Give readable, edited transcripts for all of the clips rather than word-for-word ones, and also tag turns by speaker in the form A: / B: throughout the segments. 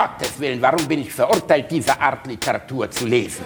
A: Gottes Willen, warum bin ich verurteilt, diese Art Literatur zu lesen?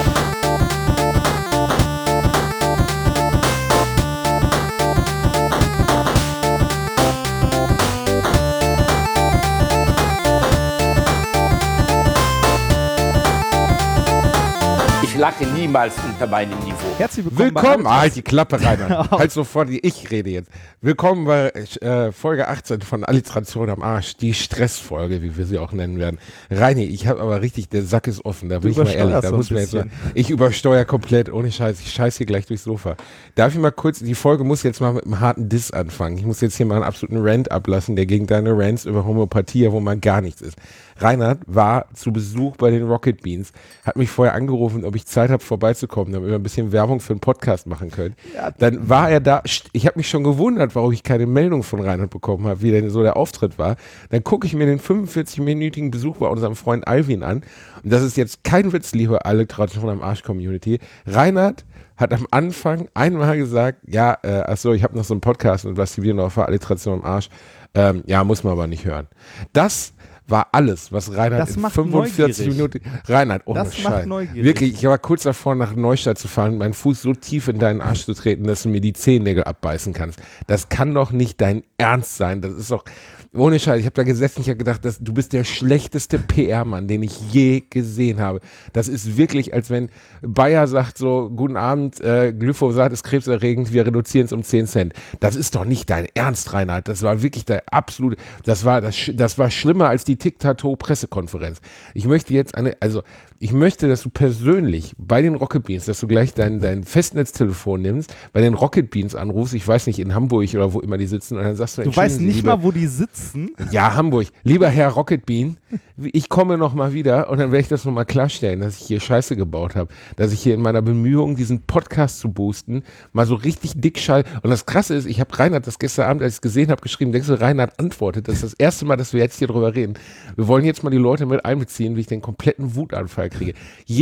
A: Ich lache niemals unter meinem Niveau.
B: Herzlich
C: willkommen. Halt die Klappe, Rainer. Halt sofort, ich rede jetzt. Willkommen bei Folge 18 von Alliteration am Arsch. Die Stressfolge, wie wir sie auch nennen werden. Reini, ich habe aber richtig, der Sack ist offen. Da bin ich mal ehrlich. Da muss man jetzt mal, ich übersteuere komplett, ohne Scheiß. Ich scheiße hier gleich durchs Sofa. Darf ich mal kurz, die Folge muss jetzt mal mit einem harten Diss anfangen. Ich muss jetzt hier mal einen absoluten Rant ablassen, der gegen deine Rants über Homöopathie, wo man gar nichts ist. Reinhard war zu Besuch bei den Rocket Beans, hat mich vorher angerufen, ob ich Zeit habe, vorbeizukommen, damit wir ein bisschen Werbung für einen Podcast machen können. Ja. Dann war er da, ich habe mich schon gewundert, warum ich keine Meldung von Reinhard bekommen habe, wie denn so der Auftritt war. Dann gucke ich mir den 45-minütigen Besuch bei unserem Freund Alvin an. Und das ist jetzt kein Witz, liebe Alliteration am Arsch-Community. Reinhard hat am Anfang einmal gesagt, ja, achso, ich habe noch so einen Podcast und was die wieder noch für Alliteration am Arsch. Ja, muss man aber nicht hören. Das war alles, was Reinhard in 45 Minuten... Reinhard, ohne Scheiß. Wirklich, ich war kurz davor, nach Neustadt zu fahren, meinen Fuß so tief in deinen Arsch zu treten, dass du mir die Zehennägel abbeißen kannst. Das kann doch nicht dein Ernst sein. Das ist doch... Ohne Scheiß, ich habe da gesessen, ich habe gedacht, du bist der schlechteste PR-Mann, den ich je gesehen habe. Das ist wirklich, als wenn Bayer sagt so, guten Abend, Glyphosat ist krebserregend, wir reduzieren es um 10 Cent. Das ist doch nicht dein Ernst, Reinhard. Das war wirklich der absolute, das war schlimmer als die Tic-Tac-Toe-Pressekonferenz. Ich möchte jetzt ich möchte, dass du persönlich bei den Rocket Beans, dass du gleich dein Festnetztelefon nimmst, bei den Rocket Beans anrufst, ich weiß nicht, in Hamburg oder wo immer die sitzen, und dann sagst du,
B: weißt nicht mal, wo die sitzen?
C: Ja, Hamburg. Lieber Herr Rocket Bean, ich komme noch mal wieder und dann werde ich das noch mal klarstellen, dass ich hier Scheiße gebaut habe, dass ich hier in meiner Bemühung, diesen Podcast zu boosten, mal so richtig dick schall. Und das Krasse ist, ich habe Reinhard das gestern Abend, als ich es gesehen habe, geschrieben, denkst du, Reinhard antwortet, das ist das erste Mal, dass wir jetzt hier drüber reden. Wir wollen jetzt mal die Leute mit einbeziehen, wie ich den kompletten Wutanfall kriege.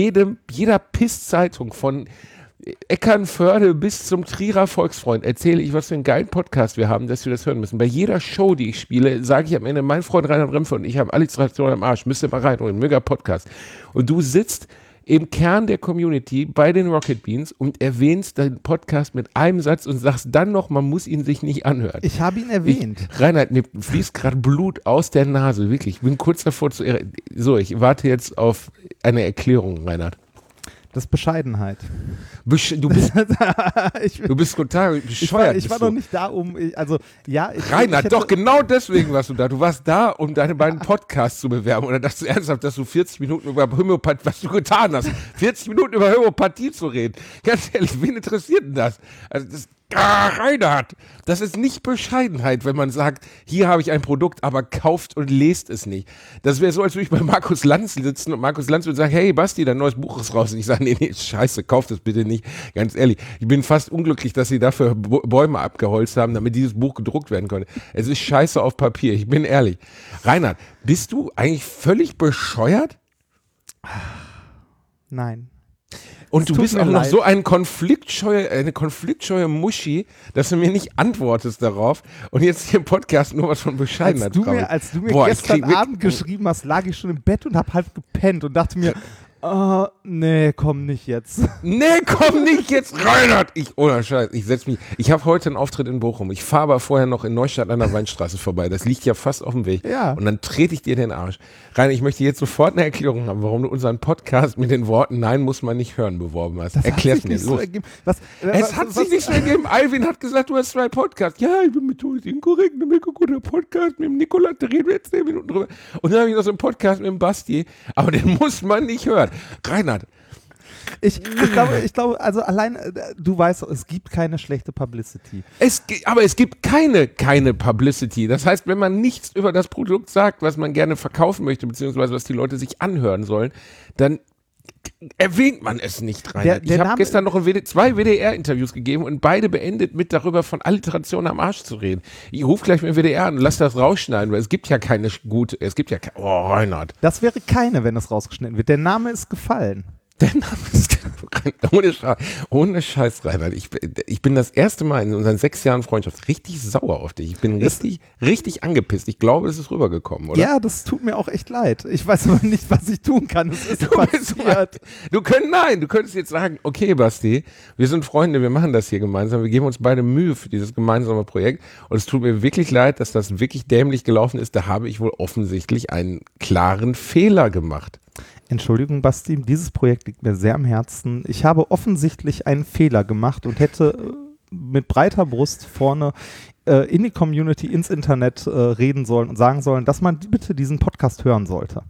C: Jeder Piss-Zeitung von Eckernförde bis zum Trierer Volksfreund erzähle ich, was für einen geilen Podcast wir haben, dass wir das hören müssen. Bei jeder Show, die ich spiele, sage ich am Ende, mein Freund Reinhard Remford und ich haben Alliteration am Arsch, müsst ihr mal reinholen, mega Podcast. Und du sitzt im Kern der Community bei den Rocket Beans und erwähnst deinen Podcast mit einem Satz und sagst dann noch, man muss ihn sich nicht anhören.
B: Ich habe ihn erwähnt.
C: Reinhard, mir fließt gerade Blut aus der Nase, wirklich. Ich bin kurz davor ich warte jetzt auf eine Erklärung, Reinhard.
B: Das ist Bescheidenheit.
C: Du bist total bescheuert.
B: Ich war noch nicht da,
C: Reinhard, doch genau deswegen warst du da. Du warst da, um deine beiden Podcasts zu bewerben. Oder dachtest du ernsthaft, dass du 40 Minuten über Homöopathie, was du getan hast, 40 Minuten über Homöopathie zu reden. Ganz ehrlich, wen interessiert denn das? Also Reinhard, das ist nicht Bescheidenheit, wenn man sagt, hier habe ich ein Produkt, aber kauft und lest es nicht. Das wäre so, als würde ich bei Markus Lanz sitzen und Markus Lanz würde sagen, hey Basti, dein neues Buch ist raus. Und ich sage, nee, scheiße, kauft es bitte nicht. Ganz ehrlich, ich bin fast unglücklich, dass sie dafür Bäume abgeholzt haben, damit dieses Buch gedruckt werden konnte. Es ist scheiße auf Papier, ich bin ehrlich. Reinhard, bist du eigentlich völlig bescheuert?
B: Nein.
C: Und du bist auch noch so eine konfliktscheue Muschi, dass du mir nicht antwortest darauf und jetzt hier im Podcast nur was von Bescheidenheit
B: kommt. Als du mir gestern Abend geschrieben hast, lag ich schon im Bett und hab halb gepennt und dachte mir, nee, komm nicht jetzt.
C: Nee, komm nicht jetzt, Reinhard! Ohne Scheiß, ich habe heute einen Auftritt in Bochum. Ich fahre aber vorher noch in Neustadt an der Weinstraße vorbei. Das liegt ja fast auf dem Weg.
B: Ja.
C: Und dann trete ich dir den Arsch. Rainer, ich möchte jetzt sofort eine Erklärung haben, warum du unseren Podcast mit den Worten "Nein, muss man nicht hören" beworben hast. Erklär's mir, los. Es hat sich nicht so ergeben. Alvin hat gesagt, du hast 2 Podcasts. Ja, ich bin methodisch inkorrekt, ein mega guter Podcast mit dem Nikola, da reden wir jetzt 10 Minuten drüber. Und dann habe ich noch so einen Podcast mit dem Basti, aber den muss man nicht hören. Reinhard.
B: Ich glaube, also allein, du weißt, es gibt keine schlechte Publicity.
C: Aber es gibt keine Publicity. Das heißt, wenn man nichts über das Produkt sagt, was man gerne verkaufen möchte, beziehungsweise was die Leute sich anhören sollen, dann erwähnt man es nicht, Reinhard. Ich habe gestern noch 2 WDR-Interviews gegeben und beide beendet mit darüber von Alliteration am Arsch zu reden. Ich rufe gleich mit dem WDR an und lass das rausschneiden, weil es gibt ja keine gute, Reinhard.
B: Das wäre keine, wenn es rausgeschnitten wird. Der Name ist gefallen.
C: Der Name ist ohne Scheiß, Reinhard. Ich bin das erste Mal in unseren 6 Jahren Freundschaft richtig sauer auf dich. Ich bin richtig angepisst. Ich glaube, es ist rübergekommen, oder?
B: Ja, das tut mir auch echt leid. Ich weiß aber nicht, was ich tun kann. Es ist passiert.
C: Du könntest jetzt sagen, okay, Basti, wir sind Freunde, wir machen das hier gemeinsam. Wir geben uns beide Mühe für dieses gemeinsame Projekt. Und es tut mir wirklich leid, dass das wirklich dämlich gelaufen ist. Da habe ich wohl offensichtlich einen klaren Fehler gemacht.
B: Entschuldigung, Basti, dieses Projekt liegt mir sehr am Herzen. Ich habe offensichtlich einen Fehler gemacht und hätte mit breiter Brust vorne in die Community, ins Internet reden sollen und sagen sollen, dass man bitte diesen Podcast hören sollte.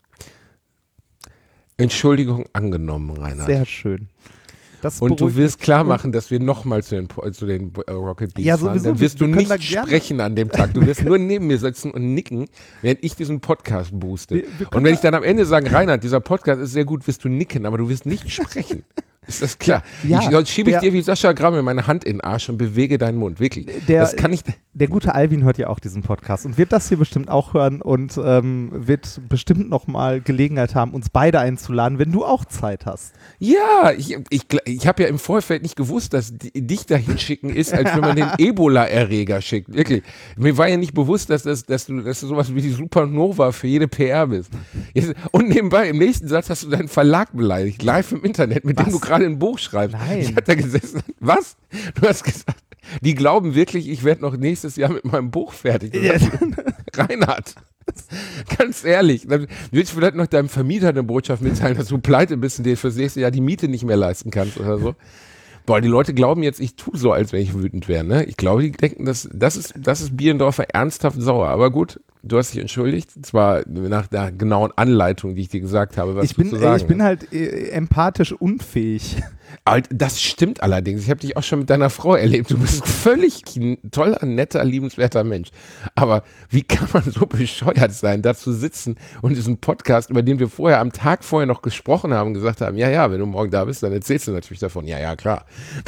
C: Entschuldigung angenommen, Reinhard.
B: Sehr schön.
C: Und du willst klar machen, dass wir nochmal zu den Rocket Beans fahren. Dann wirst du nicht sprechen an dem Tag. Du wirst nur neben mir sitzen und nicken, während ich diesen Podcast booste. Und wenn ich dann am Ende sage, Reinhard, dieser Podcast ist sehr gut, wirst du nicken, aber du wirst nicht sprechen. Ist das klar?
B: Ja,
C: Sonst schiebe ich dir wie Sascha Gramme meine Hand in den Arsch und bewege deinen Mund. Wirklich. Das kann ich.
B: Der gute Alvin hört ja auch diesen Podcast und wird das hier bestimmt auch hören und wird bestimmt nochmal Gelegenheit haben, uns beide einzuladen, wenn du auch Zeit hast.
C: Ja, ich habe ja im Vorfeld nicht gewusst, dass dich da hinschicken ist, als wenn man den Ebola-Erreger schickt. Wirklich. Mir war ja nicht bewusst, dass du sowas wie die Supernova für jede PR bist. Und nebenbei, im nächsten Satz hast du deinen Verlag beleidigt, live im Internet, mit dem du gerade ein Buch schreibst.
B: Nein.
C: Ich hatte da gesessen. Was? Du hast gesagt, die glauben wirklich, ich werde noch nächstes Jahr mit meinem Buch fertig.
B: Ja.
C: Reinhard, ganz ehrlich, dann willst du vielleicht noch deinem Vermieter eine Botschaft mitteilen, dass du pleite bist und dir fürs nächste Jahr die Miete nicht mehr leisten kannst oder so. Boah, die Leute glauben jetzt, ich tue so, als wenn ich wütend wäre. Ne? Ich glaube, die denken, das ist Bierendorfer ernsthaft sauer. Aber gut, du hast dich entschuldigt. Zwar nach der genauen Anleitung, die ich dir gesagt habe, was du zu sagen hast.
B: Ich bin halt empathisch unfähig.
C: Das stimmt allerdings. Ich habe dich auch schon mit deiner Frau erlebt. Du bist völlig ein toller, netter, liebenswerter Mensch. Aber wie kann man so bescheuert sein, da zu sitzen und diesen Podcast, über den wir am Tag vorher noch gesprochen haben, gesagt haben, ja, wenn du morgen da bist, dann erzählst du natürlich davon. Ja, klar.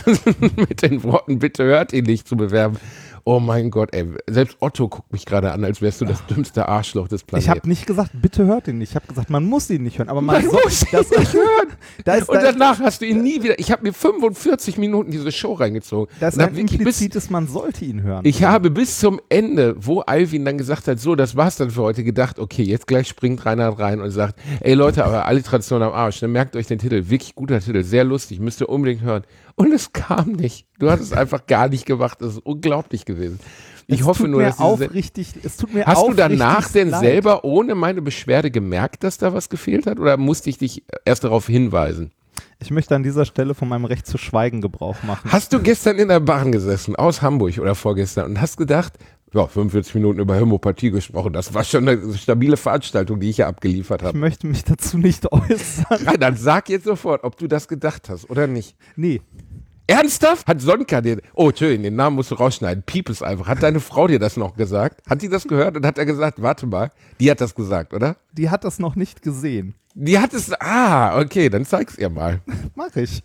C: Mit den Worten, bitte hört ihn nicht, zu bewerben. Oh mein Gott, ey. Selbst Otto guckt mich gerade an, als wärst du das dümmste Arschloch des Planeten.
B: Ich habe nicht gesagt, bitte hört ihn nicht. Ich habe gesagt, man muss ihn nicht hören. Aber man
C: muss ihn nicht hören. Und danach hast du ihn nie wieder. Ich habe mir 45 Minuten diese Show reingezogen.
B: Das ist ein implizites, man sollte ihn hören.
C: Ich habe bis zum Ende, wo Alvin dann gesagt hat, so, das war's dann für heute, gedacht, okay, jetzt gleich springt Reinhard rein und sagt, ey Leute, aber Alliteration am Arsch, dann merkt euch den Titel, wirklich guter Titel, sehr lustig, müsst ihr unbedingt hören. Und es kam nicht. Du hast es einfach gar nicht gemacht. Das ist unglaublich gewesen. Ich hoffe nur, dass
B: es tut mir
C: Hast du danach denn
B: leid.
C: selber ohne meine Beschwerde gemerkt, dass da was gefehlt hat? Oder musste ich dich erst darauf hinweisen?
B: Ich möchte an dieser Stelle von meinem Recht zu schweigen Gebrauch machen.
C: Hast du gestern in der Bahn gesessen, aus Hamburg oder vorgestern, und hast gedacht, ja, 45 Minuten über Homöopathie gesprochen, das war schon eine stabile Veranstaltung, die ich hier abgeliefert habe.
B: Ich möchte mich dazu nicht äußern.
C: Nein, dann sag jetzt sofort, ob du das gedacht hast oder nicht.
B: Nee.
C: Ernsthaft? Hat Sonka Entschuldigung, den Namen musst du rausschneiden. Piep es einfach. Hat deine Frau dir das noch gesagt? Hat die das gehört und hat er gesagt, warte mal, die hat das gesagt, oder?
B: Die hat das noch nicht gesehen.
C: Die hat es, okay, dann zeig's ihr mal.
B: Mach ich.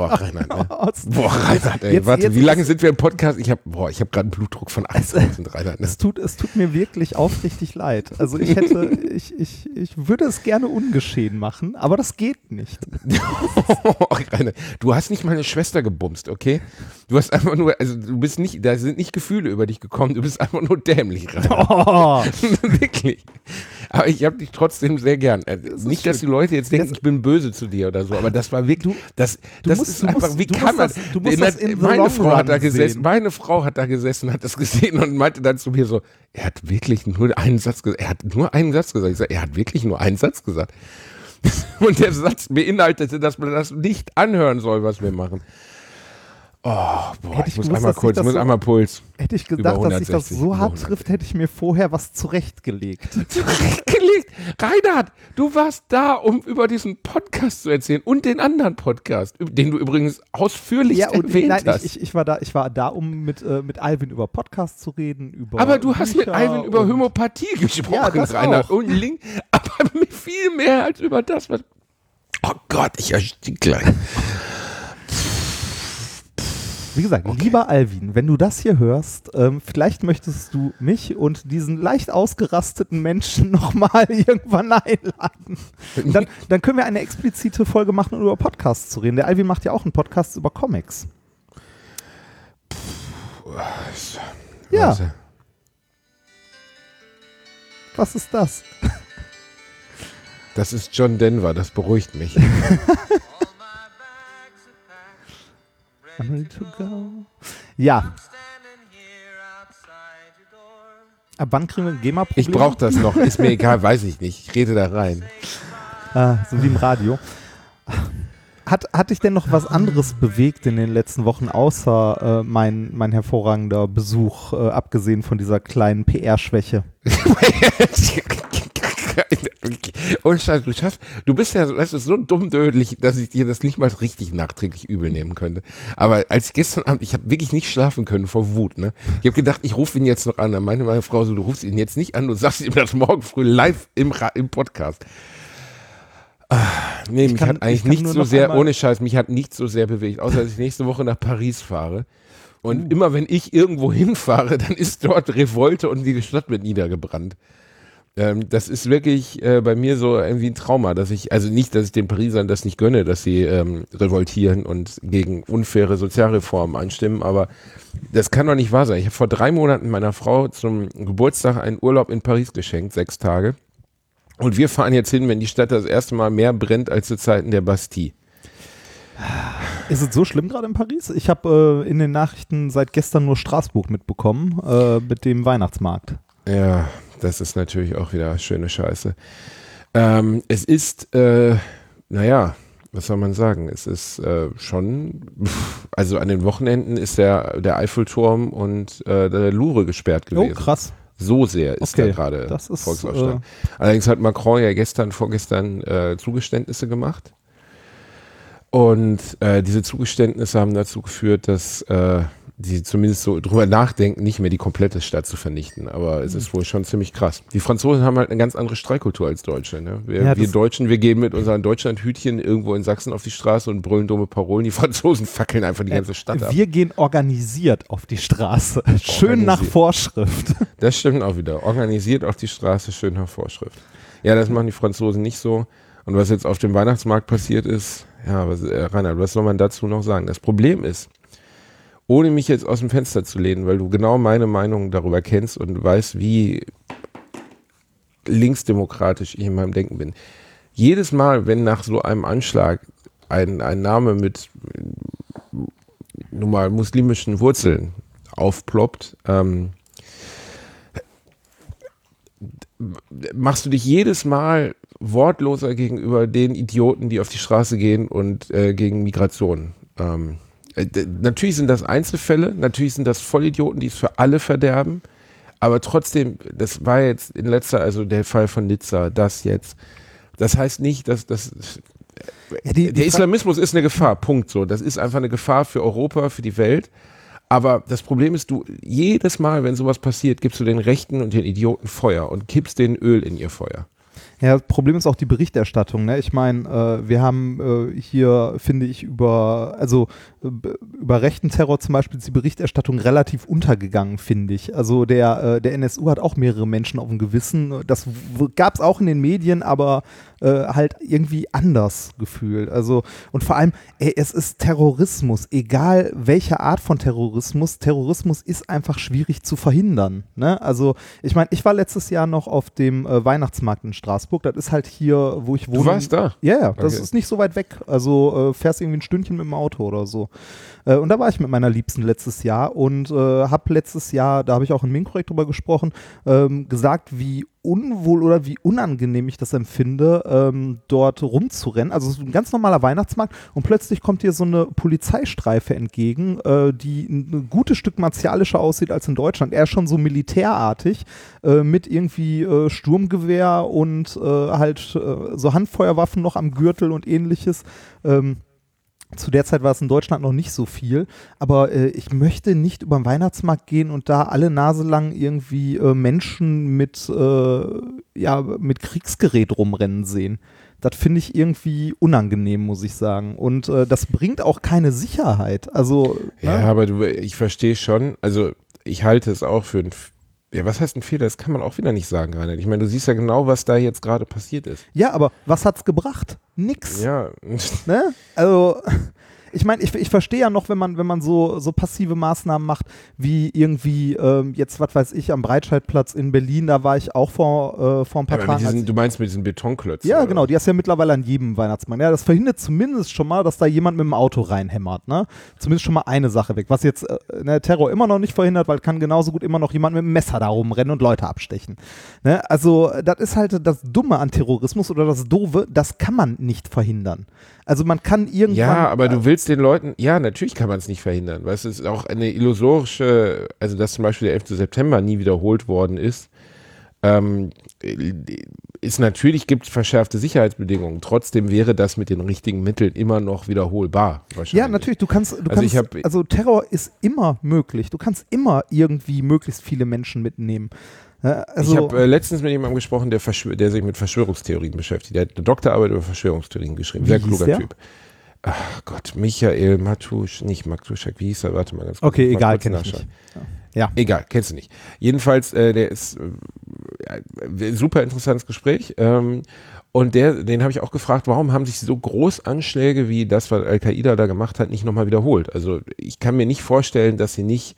C: Reinhard, ey, warte, wie lange sind wir im Podcast? Ich habe gerade einen Blutdruck von 1000, Reinhard. Ne?
B: Es tut mir wirklich aufrichtig leid. Also ich würde es gerne ungeschehen machen, aber das geht nicht.
C: Reinhard, du hast nicht meine Schwester gebumst, okay? Du hast einfach nur, also du bist nicht, da sind nicht Gefühle über dich gekommen, du bist einfach nur dämlich, Reinhard. Wirklich. Aber ich habe dich trotzdem sehr gern. Nicht, dass die Leute jetzt denken, ich bin böse zu dir oder so, aber das war wirklich, meine Frau hat da gesessen, hat das gesehen und meinte dann zu mir so, er hat wirklich nur einen Satz gesagt. Ich sage, er hat wirklich nur einen Satz gesagt. Und der Satz beinhaltete, dass man das nicht anhören soll, was wir machen. Oh, boah, ich muss einmal Puls.
B: Hätte ich gedacht, dass sich das so hart trifft, hätte ich mir vorher was zurechtgelegt.
C: Reinhard, du warst da, um über diesen Podcast zu erzählen und den anderen Podcast, den du übrigens ausführlich erwähnt hast.
B: Ich war da, um mit Alvin über Podcasts zu reden.
C: Aber du hast mit Alvin über Homöopathie gesprochen, ja, Reinhard. Aber viel mehr als über das, was... Oh Gott, ich erstick gleich.
B: Wie gesagt, lieber Alvin, wenn du das hier hörst, vielleicht möchtest du mich und diesen leicht ausgerasteten Menschen nochmal irgendwann einladen. Dann können wir eine explizite Folge machen, um über Podcasts zu reden. Der Alvin macht ja auch einen Podcast über Comics. Ja. Was ist das?
C: Das ist John Denver, das beruhigt mich.
B: I'm ready to go. Ja. Ab wann kriegen wir ein GEMA-Problem?
C: Ich brauche das noch, ist mir egal, weiß ich nicht. Ich rede da rein.
B: So wie im Radio. Hat dich denn noch was anderes bewegt in den letzten Wochen, außer mein hervorragender Besuch, abgesehen von dieser kleinen PR-Schwäche?
C: Oh Scheiße, du bist ja so dummdödelig, dass ich dir das nicht mal richtig nachträglich übel nehmen könnte. Aber als gestern Abend, ich habe wirklich nicht schlafen können vor Wut. Ne? Ich habe gedacht, ich rufe ihn jetzt noch an. Dann meinte meine Frau so, du rufst ihn jetzt nicht an, du sagst ihm das morgen früh live im Podcast. Nee, mich hat eigentlich nicht so sehr, ohne Scheiß, mich hat nichts so sehr bewegt, außer dass ich nächste Woche nach Paris fahre. Und immer wenn ich irgendwo hinfahre, dann ist dort Revolte und die Stadt wird niedergebrannt. Das ist wirklich bei mir so irgendwie ein Trauma, dass ich den Parisern das nicht gönne, dass sie revoltieren und gegen unfaire Sozialreformen einstimmen, aber das kann doch nicht wahr sein. Ich habe vor 3 Monaten meiner Frau zum Geburtstag einen Urlaub in Paris geschenkt, 6 Tage. Und wir fahren jetzt hin, wenn die Stadt das erste Mal mehr brennt als zu Zeiten der Bastille.
B: Ist es so schlimm gerade in Paris? Ich habe in den Nachrichten seit gestern nur Straßburg mitbekommen, mit dem Weihnachtsmarkt.
C: Ja, das ist natürlich auch wieder schöne Scheiße. Es ist, was soll man sagen? Es ist schon, also an den Wochenenden ist der Eiffelturm und der Louvre gesperrt gewesen.
B: Oh, krass.
C: So sehr ist da gerade Volksaufstand. Allerdings hat Macron ja vorgestern Zugeständnisse gemacht. Und diese Zugeständnisse haben dazu geführt, dass die zumindest so drüber nachdenken, nicht mehr die komplette Stadt zu vernichten. Aber es ist wohl schon ziemlich krass. Die Franzosen haben halt eine ganz andere Streikkultur als Deutsche. Ne? Wir Deutschen, wir gehen mit unseren Deutschlandhütchen irgendwo in Sachsen auf die Straße und brüllen dumme Parolen. Die Franzosen fackeln einfach die ganze Stadt ab.
B: Wir gehen organisiert auf die Straße. Schön nach Vorschrift.
C: Das stimmt auch wieder. Organisiert auf die Straße, schön nach Vorschrift. Ja, das machen die Franzosen nicht so. Und was jetzt auf dem Weihnachtsmarkt passiert ist, ja, Reinhard, was soll man dazu noch sagen? Das Problem ist, ohne mich jetzt aus dem Fenster zu lehnen, weil du genau meine Meinung darüber kennst und weißt, wie linksdemokratisch ich in meinem Denken bin. Jedes Mal, wenn nach so einem Anschlag ein Name mit nun mal muslimischen Wurzeln aufploppt, machst du dich jedes Mal wortloser gegenüber den Idioten, die auf die Straße gehen und gegen Migration. Natürlich sind das Einzelfälle, natürlich sind das Vollidioten, die es für alle verderben, aber trotzdem, das war jetzt also der Fall von Nizza, das jetzt. Das heißt nicht, dass das der Islamismus ist eine Gefahr, Punkt so. Das ist einfach eine Gefahr für Europa, für die Welt. Aber das Problem ist, du jedes Mal, wenn sowas passiert, gibst du den Rechten und den Idioten Feuer und kippst denen Öl in ihr Feuer.
B: Ja, das Problem ist auch die Berichterstattung. Ne? Ich meine, wir haben hier, finde ich, über rechten Terror zum Beispiel ist die Berichterstattung relativ untergegangen, finde ich. Also der NSU hat auch mehrere Menschen auf dem Gewissen. Das gab es auch in den Medien, aber halt irgendwie anders gefühlt. Also, und vor allem, es ist Terrorismus, egal welche Art von Terrorismus. Terrorismus ist einfach schwierig zu verhindern. Ne? Also, ich meine, ich war letztes Jahr noch auf dem Weihnachtsmarkt in Straßburg. Das ist halt hier, wo ich wohne.
C: Du warst da?
B: Ja, das ist nicht so weit weg. Also fährst irgendwie ein Stündchen mit dem Auto oder so. Und da war ich mit meiner Liebsten letztes Jahr und habe letztes Jahr, da habe ich auch in Minkorrekt drüber gesprochen, gesagt, wie unwohl oder wie unangenehm ich das empfinde, dort rumzurennen. Also es ist ein ganz normaler Weihnachtsmarkt und plötzlich kommt dir so eine Polizeistreife entgegen, die ein gutes Stück martialischer aussieht als in Deutschland. Eher schon so militärartig, mit irgendwie Sturmgewehr und halt so Handfeuerwaffen noch am Gürtel und ähnliches. Zu der Zeit war es in Deutschland noch nicht so viel, aber ich möchte nicht über den Weihnachtsmarkt gehen und da alle Nase lang irgendwie Menschen mit Kriegsgerät rumrennen sehen. Das finde ich irgendwie unangenehm, muss ich sagen. Und das bringt auch keine Sicherheit. Also,
C: ja, aber ich verstehe schon, also ich halte es auch für was heißt ein Fehler? Das kann man auch wieder nicht sagen, Reinhard. Ich meine, du siehst ja genau, was da jetzt gerade passiert ist.
B: Ja, aber was hat's gebracht? Nix.
C: Ja.
B: Ne? Also, ich meine, ich verstehe ja noch, wenn man so passive Maßnahmen macht, wie irgendwie jetzt, was weiß ich, am Breitscheidplatz in Berlin, da war ich auch vor ein paar Tagen.
C: Du meinst mit diesen Betonklötzen?
B: Ja, genau, die hast du ja mittlerweile an jedem Weihnachtsmarkt. Ja, das verhindert zumindest schon mal, dass da jemand mit dem Auto reinhämmert, ne? Zumindest schon mal eine Sache weg. Was jetzt Terror immer noch nicht verhindert, weil kann genauso gut immer noch jemand mit dem Messer da rumrennen und Leute abstechen. Ne? Also, das ist halt das Dumme an Terrorismus oder das Doofe, das kann man nicht verhindern. Also man kann irgendwann...
C: Ja, aber du willst den Leuten... Ja, natürlich kann man es nicht verhindern. Weil es ist auch eine illusorische... Also dass zum Beispiel der 11. September nie wiederholt worden ist, natürlich gibt es verschärfte Sicherheitsbedingungen. Trotzdem wäre das mit den richtigen Mitteln immer noch wiederholbar. Wahrscheinlich.
B: Ja, natürlich. Also Terror ist immer möglich. Du kannst immer irgendwie möglichst viele Menschen mitnehmen. Also,
C: ich habe letztens mit jemandem gesprochen, der sich mit Verschwörungstheorien beschäftigt. Der hat eine Doktorarbeit über Verschwörungstheorien geschrieben. Sehr kluger Typ. Ach Gott, Michael Matuschek, wie hieß er? Warte mal ganz kurz.
B: Okay, egal, kenn ich nicht. Ja.
C: Egal, kennst du nicht. Jedenfalls, der ist super interessantes Gespräch. Und den habe ich auch gefragt, warum haben sich so Großanschläge wie das, was Al-Qaida da gemacht hat, nicht nochmal wiederholt? Also ich kann mir nicht vorstellen, dass sie nicht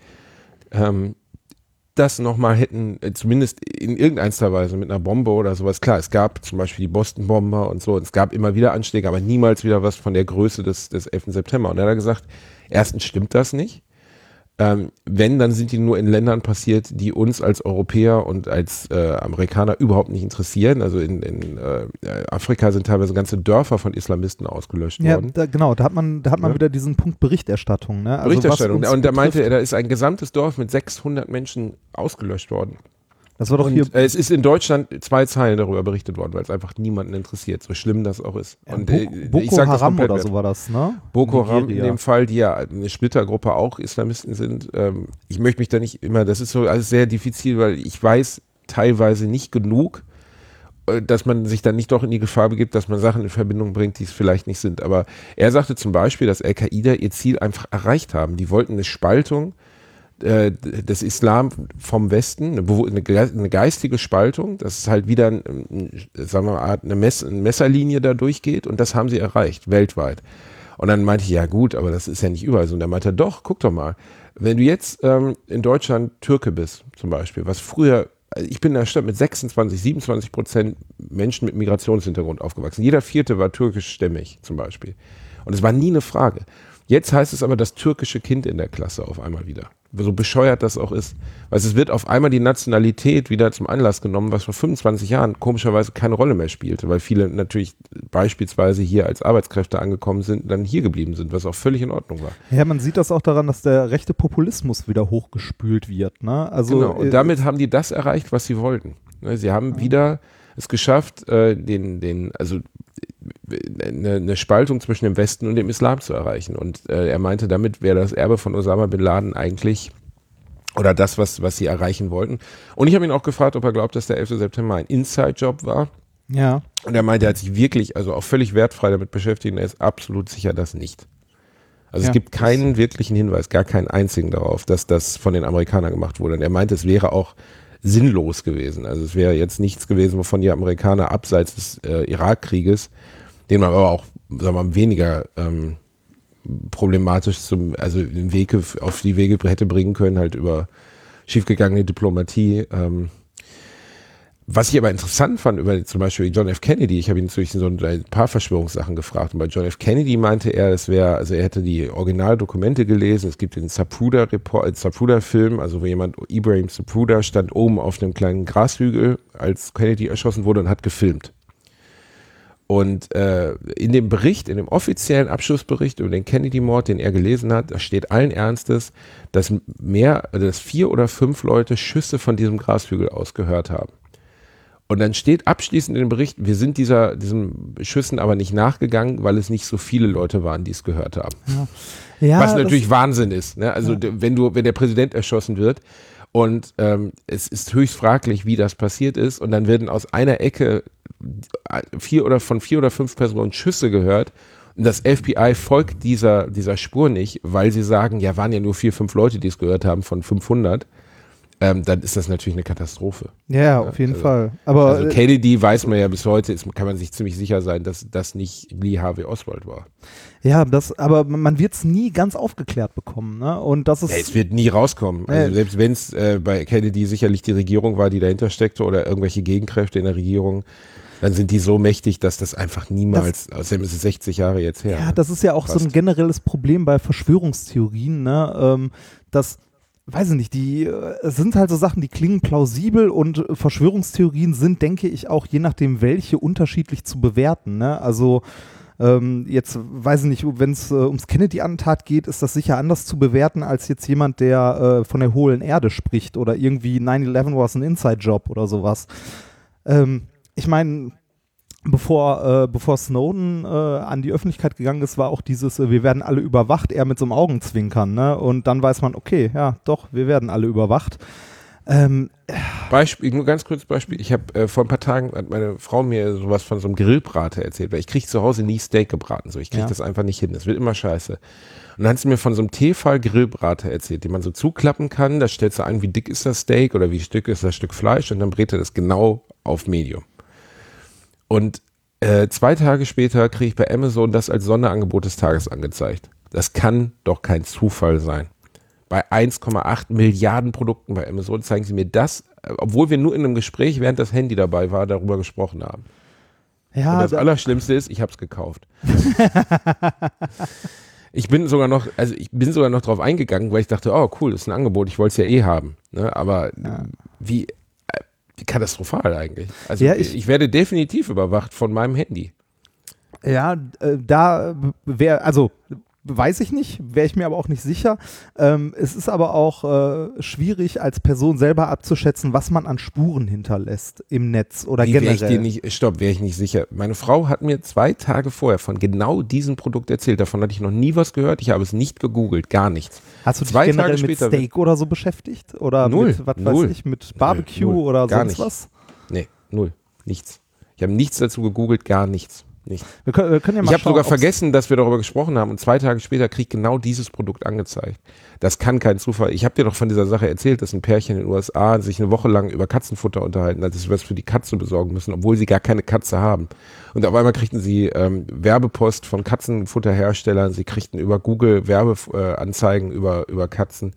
C: das nochmal hätten, zumindest in irgendeiner Weise mit einer Bombe oder sowas. Klar, es gab zum Beispiel die Boston-Bomber und so, und es gab immer wieder Anschläge, aber niemals wieder was von der Größe des 11. September. Und er hat gesagt, erstens stimmt das nicht. Wenn, dann sind die nur in Ländern passiert, die uns als Europäer und als Amerikaner überhaupt nicht interessieren. Also in Afrika sind teilweise ganze Dörfer von Islamisten ausgelöscht worden.
B: Genau, da hat man wieder diesen Punkt Berichterstattung. Ne? Also
C: Berichterstattung. Und da meinte er, da ist ein gesamtes Dorf mit 600 Menschen ausgelöscht worden.
B: Das war doch hier.
C: Es ist in Deutschland 2 Zeilen darüber berichtet worden, weil es einfach niemanden interessiert, so schlimm das auch ist.
B: Und Boko Haram oder so war das, ne?
C: Boko Haram in dem Fall, die ja eine Splittergruppe auch Islamisten sind. Ich möchte mich da nicht immer, das ist so alles sehr diffizil, weil ich weiß teilweise nicht genug, dass man sich dann nicht doch in die Gefahr begibt, dass man Sachen in Verbindung bringt, die es vielleicht nicht sind. Aber er sagte zum Beispiel, dass Al-Qaida ihr Ziel einfach erreicht haben. Die wollten eine Spaltung des Islam vom Westen, eine geistige Spaltung, dass es halt wieder sagen wir mal, eine Messerlinie da durchgeht, und das haben sie erreicht, weltweit. Und dann meinte ich, ja gut, aber das ist ja nicht überall so. Und er meinte, doch, guck doch mal, wenn du jetzt in Deutschland Türke bist, zum Beispiel, was früher, ich bin in einer Stadt mit 27% Menschen mit Migrationshintergrund aufgewachsen. Jeder 4. war türkischstämmig zum Beispiel. Und es war nie eine Frage. Jetzt heißt es aber das türkische Kind in der Klasse auf einmal wieder. So bescheuert das auch ist. Weil es wird auf einmal die Nationalität wieder zum Anlass genommen, was vor 25 Jahren komischerweise keine Rolle mehr spielte, weil viele natürlich beispielsweise hier als Arbeitskräfte angekommen sind, dann hier geblieben sind, was auch völlig in Ordnung war.
B: Ja, man sieht das auch daran, dass der rechte Populismus wieder hochgespült wird. Ne? Also,
C: genau, und damit haben die das erreicht, was sie wollten. Sie haben wieder es geschafft, eine Spaltung zwischen dem Westen und dem Islam zu erreichen. Und er meinte, damit wäre das Erbe von Osama Bin Laden eigentlich, oder das, was sie erreichen wollten. Und ich habe ihn auch gefragt, ob er glaubt, dass der 11. September ein Inside-Job war.
B: Ja.
C: Und er meinte, er hat sich wirklich, also auch völlig wertfrei damit beschäftigt, und er ist absolut sicher, das nicht. Also es gibt keinen wirklichen Hinweis, gar keinen einzigen darauf, dass das von den Amerikanern gemacht wurde. Und er meinte, es wäre auch sinnlos gewesen. Also es wäre jetzt nichts gewesen, wovon die Amerikaner abseits des Irakkrieges, den man aber auch, sagen wir mal, weniger problematisch auf die Wege hätte bringen können, halt über schiefgegangene Diplomatie. Was ich aber interessant fand über zum Beispiel John F. Kennedy, ich habe ihn natürlich so ein paar Verschwörungssachen gefragt, und bei John F. Kennedy meinte er, er hätte die Originaldokumente gelesen, es gibt den Zapruder-Film, also wo Ibrahim Zapruder stand oben auf einem kleinen Grashügel, als Kennedy erschossen wurde, und hat gefilmt. Und in dem offiziellen Abschlussbericht über den Kennedy-Mord, den er gelesen hat, da steht allen Ernstes, dass 4 oder 5 Leute Schüsse von diesem Grashügel aus gehört haben. Und dann steht abschließend in dem Bericht, wir sind diesen Schüssen aber nicht nachgegangen, weil es nicht so viele Leute waren, die es gehört haben.
B: Ja,
C: was natürlich Wahnsinn ist. Ne? Also wenn der Präsident erschossen wird und es ist höchst fraglich, wie das passiert ist und dann werden aus einer Ecke 4 oder 5 Personen Schüsse gehört und das FBI folgt dieser Spur nicht, weil sie sagen, ja, waren ja nur 4, 5 Leute, die es gehört haben von 500. Dann ist das natürlich eine Katastrophe.
B: Ja, auf jeden Fall. Aber
C: Kennedy weiß man ja bis heute, kann man sich ziemlich sicher sein, dass das nicht Lee Harvey Oswald war.
B: Ja, aber man wird es nie ganz aufgeklärt bekommen. Ne? Und das ist
C: es wird nie rauskommen. Also selbst wenn es bei Kennedy sicherlich die Regierung war, die dahinter steckte oder irgendwelche Gegenkräfte in der Regierung, dann sind die so mächtig, dass das einfach niemals, außerdem ist es 60 Jahre jetzt her.
B: Ja, das ist ja auch so ein generelles Problem bei Verschwörungstheorien, ne? Dass weiß ich nicht, es sind halt so Sachen, die klingen plausibel und Verschwörungstheorien sind, denke ich, auch je nachdem welche unterschiedlich zu bewerten. Ne? Also jetzt weiß ich nicht, wenn es ums Kennedy-Attentat geht, ist das sicher anders zu bewerten als jetzt jemand, der von der hohlen Erde spricht oder irgendwie 9/11 was ein Inside-Job oder sowas. Ich meine, bevor Snowden an die Öffentlichkeit gegangen ist, war auch dieses, wir werden alle überwacht, eher mit so einem Augenzwinkern, ne? Und dann weiß man, okay, ja, doch, wir werden alle überwacht.
C: Beispiel, nur ganz kurzes Beispiel. Ich habe vor ein paar Tagen, hat meine Frau mir sowas von so einem Grillbrater erzählt, weil ich kriege zu Hause nie Steak gebraten, so ich kriege das einfach nicht hin, das wird immer scheiße. Und dann hat sie mir von so einem Tefal-Grillbrater erzählt, den man so zuklappen kann, da stellst du ein, wie dick ist das Steak oder wie dick ist das Stück Fleisch und dann brät er das genau auf Medium. Und 2 Tage später kriege ich bei Amazon das als Sonderangebot des Tages angezeigt. Das kann doch kein Zufall sein. Bei 1,8 Milliarden Produkten bei Amazon zeigen sie mir das, obwohl wir nur in einem Gespräch, während das Handy dabei war, darüber gesprochen haben. Ja, und das Allerschlimmste ist, ich habe es gekauft. Ich bin sogar noch drauf eingegangen, weil ich dachte, oh cool, das ist ein Angebot, ich wollte es ja haben. Ne? Aber wie katastrophal eigentlich. Also ich werde definitiv überwacht von meinem Handy.
B: Ja, weiß ich nicht, wäre ich mir aber auch nicht sicher. Es ist aber auch schwierig als Person selber abzuschätzen, was man an Spuren hinterlässt im Netz oder generell.
C: Wäre ich nicht sicher. Meine Frau hat mir 2 Tage vorher von genau diesem Produkt erzählt. Davon hatte ich noch nie was gehört. Ich habe es nicht gegoogelt, gar nichts.
B: Hast du dich generell mit Steak oder so beschäftigt? Oder mit Barbecue oder sonst was?
C: Nee, null. Nichts. Ich habe nichts dazu gegoogelt, gar nichts. Nicht.
B: Wir können ja mal
C: ich habe sogar vergessen, dass wir darüber gesprochen haben und 2 Tage später kriege ich genau dieses Produkt angezeigt. Das kann kein Zufall. Ich habe dir doch von dieser Sache erzählt, dass ein Pärchen in den USA sich eine Woche lang über Katzenfutter unterhalten hat, dass sie was für die Katze besorgen müssen, obwohl sie gar keine Katze haben. Und auf einmal kriegten sie Werbepost von Katzenfutterherstellern, sie kriegten über Google Werbeanzeigen über Katzen.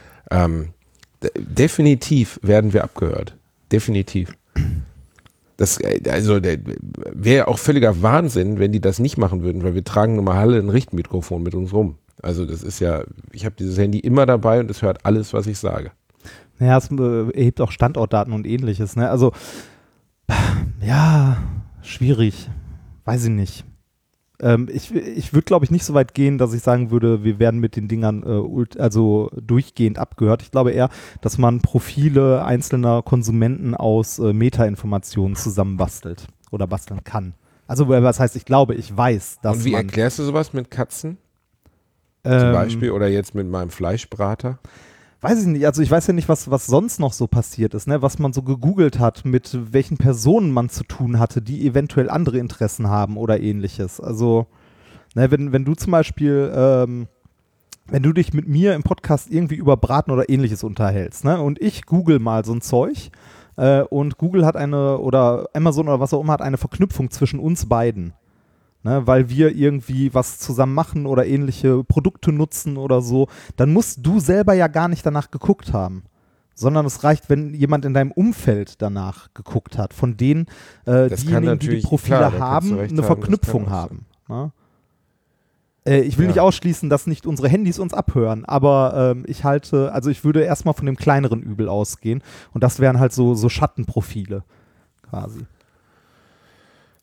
C: Definitiv werden wir abgehört. Definitiv. Das wäre auch völliger Wahnsinn, wenn die das nicht machen würden, weil wir tragen nun mal alle ein Richtmikrofon mit uns rum. Also das ist ja, ich habe dieses Handy immer dabei und es hört alles, was ich sage.
B: Ja, es erhebt auch Standortdaten und ähnliches. Ne? Also, ja, schwierig. Weiß ich nicht. Ich würde, glaube ich, nicht so weit gehen, dass ich sagen würde, wir werden mit den Dingern durchgehend abgehört. Ich glaube eher, dass man Profile einzelner Konsumenten aus Meta-Informationen zusammenbastelt oder basteln kann. Also was heißt, ich weiß, dass
C: Und wie erklärst du sowas mit Katzen? Zum Beispiel oder jetzt mit meinem Fleischbrater?
B: Weiß ich nicht, also ich weiß ja nicht, was sonst noch so passiert ist, ne? Was man so gegoogelt hat, mit welchen Personen man zu tun hatte, die eventuell andere Interessen haben oder ähnliches. Also, ne, wenn du zum Beispiel, wenn du dich mit mir im Podcast irgendwie über Braten oder ähnliches unterhältst, ne? Und ich google mal so ein Zeug und Google hat oder Amazon oder was auch immer hat eine Verknüpfung zwischen uns beiden. Ne, weil wir irgendwie was zusammen machen oder ähnliche Produkte nutzen oder so, dann musst du selber ja gar nicht danach geguckt haben. Sondern es reicht, wenn jemand in deinem Umfeld danach geguckt hat, von denen diejenigen, die die Profile haben, eine Verknüpfung haben. Ne? Ich will nicht ausschließen, dass nicht unsere Handys uns abhören, aber ich würde erstmal von dem kleineren Übel ausgehen und das wären halt so Schattenprofile quasi.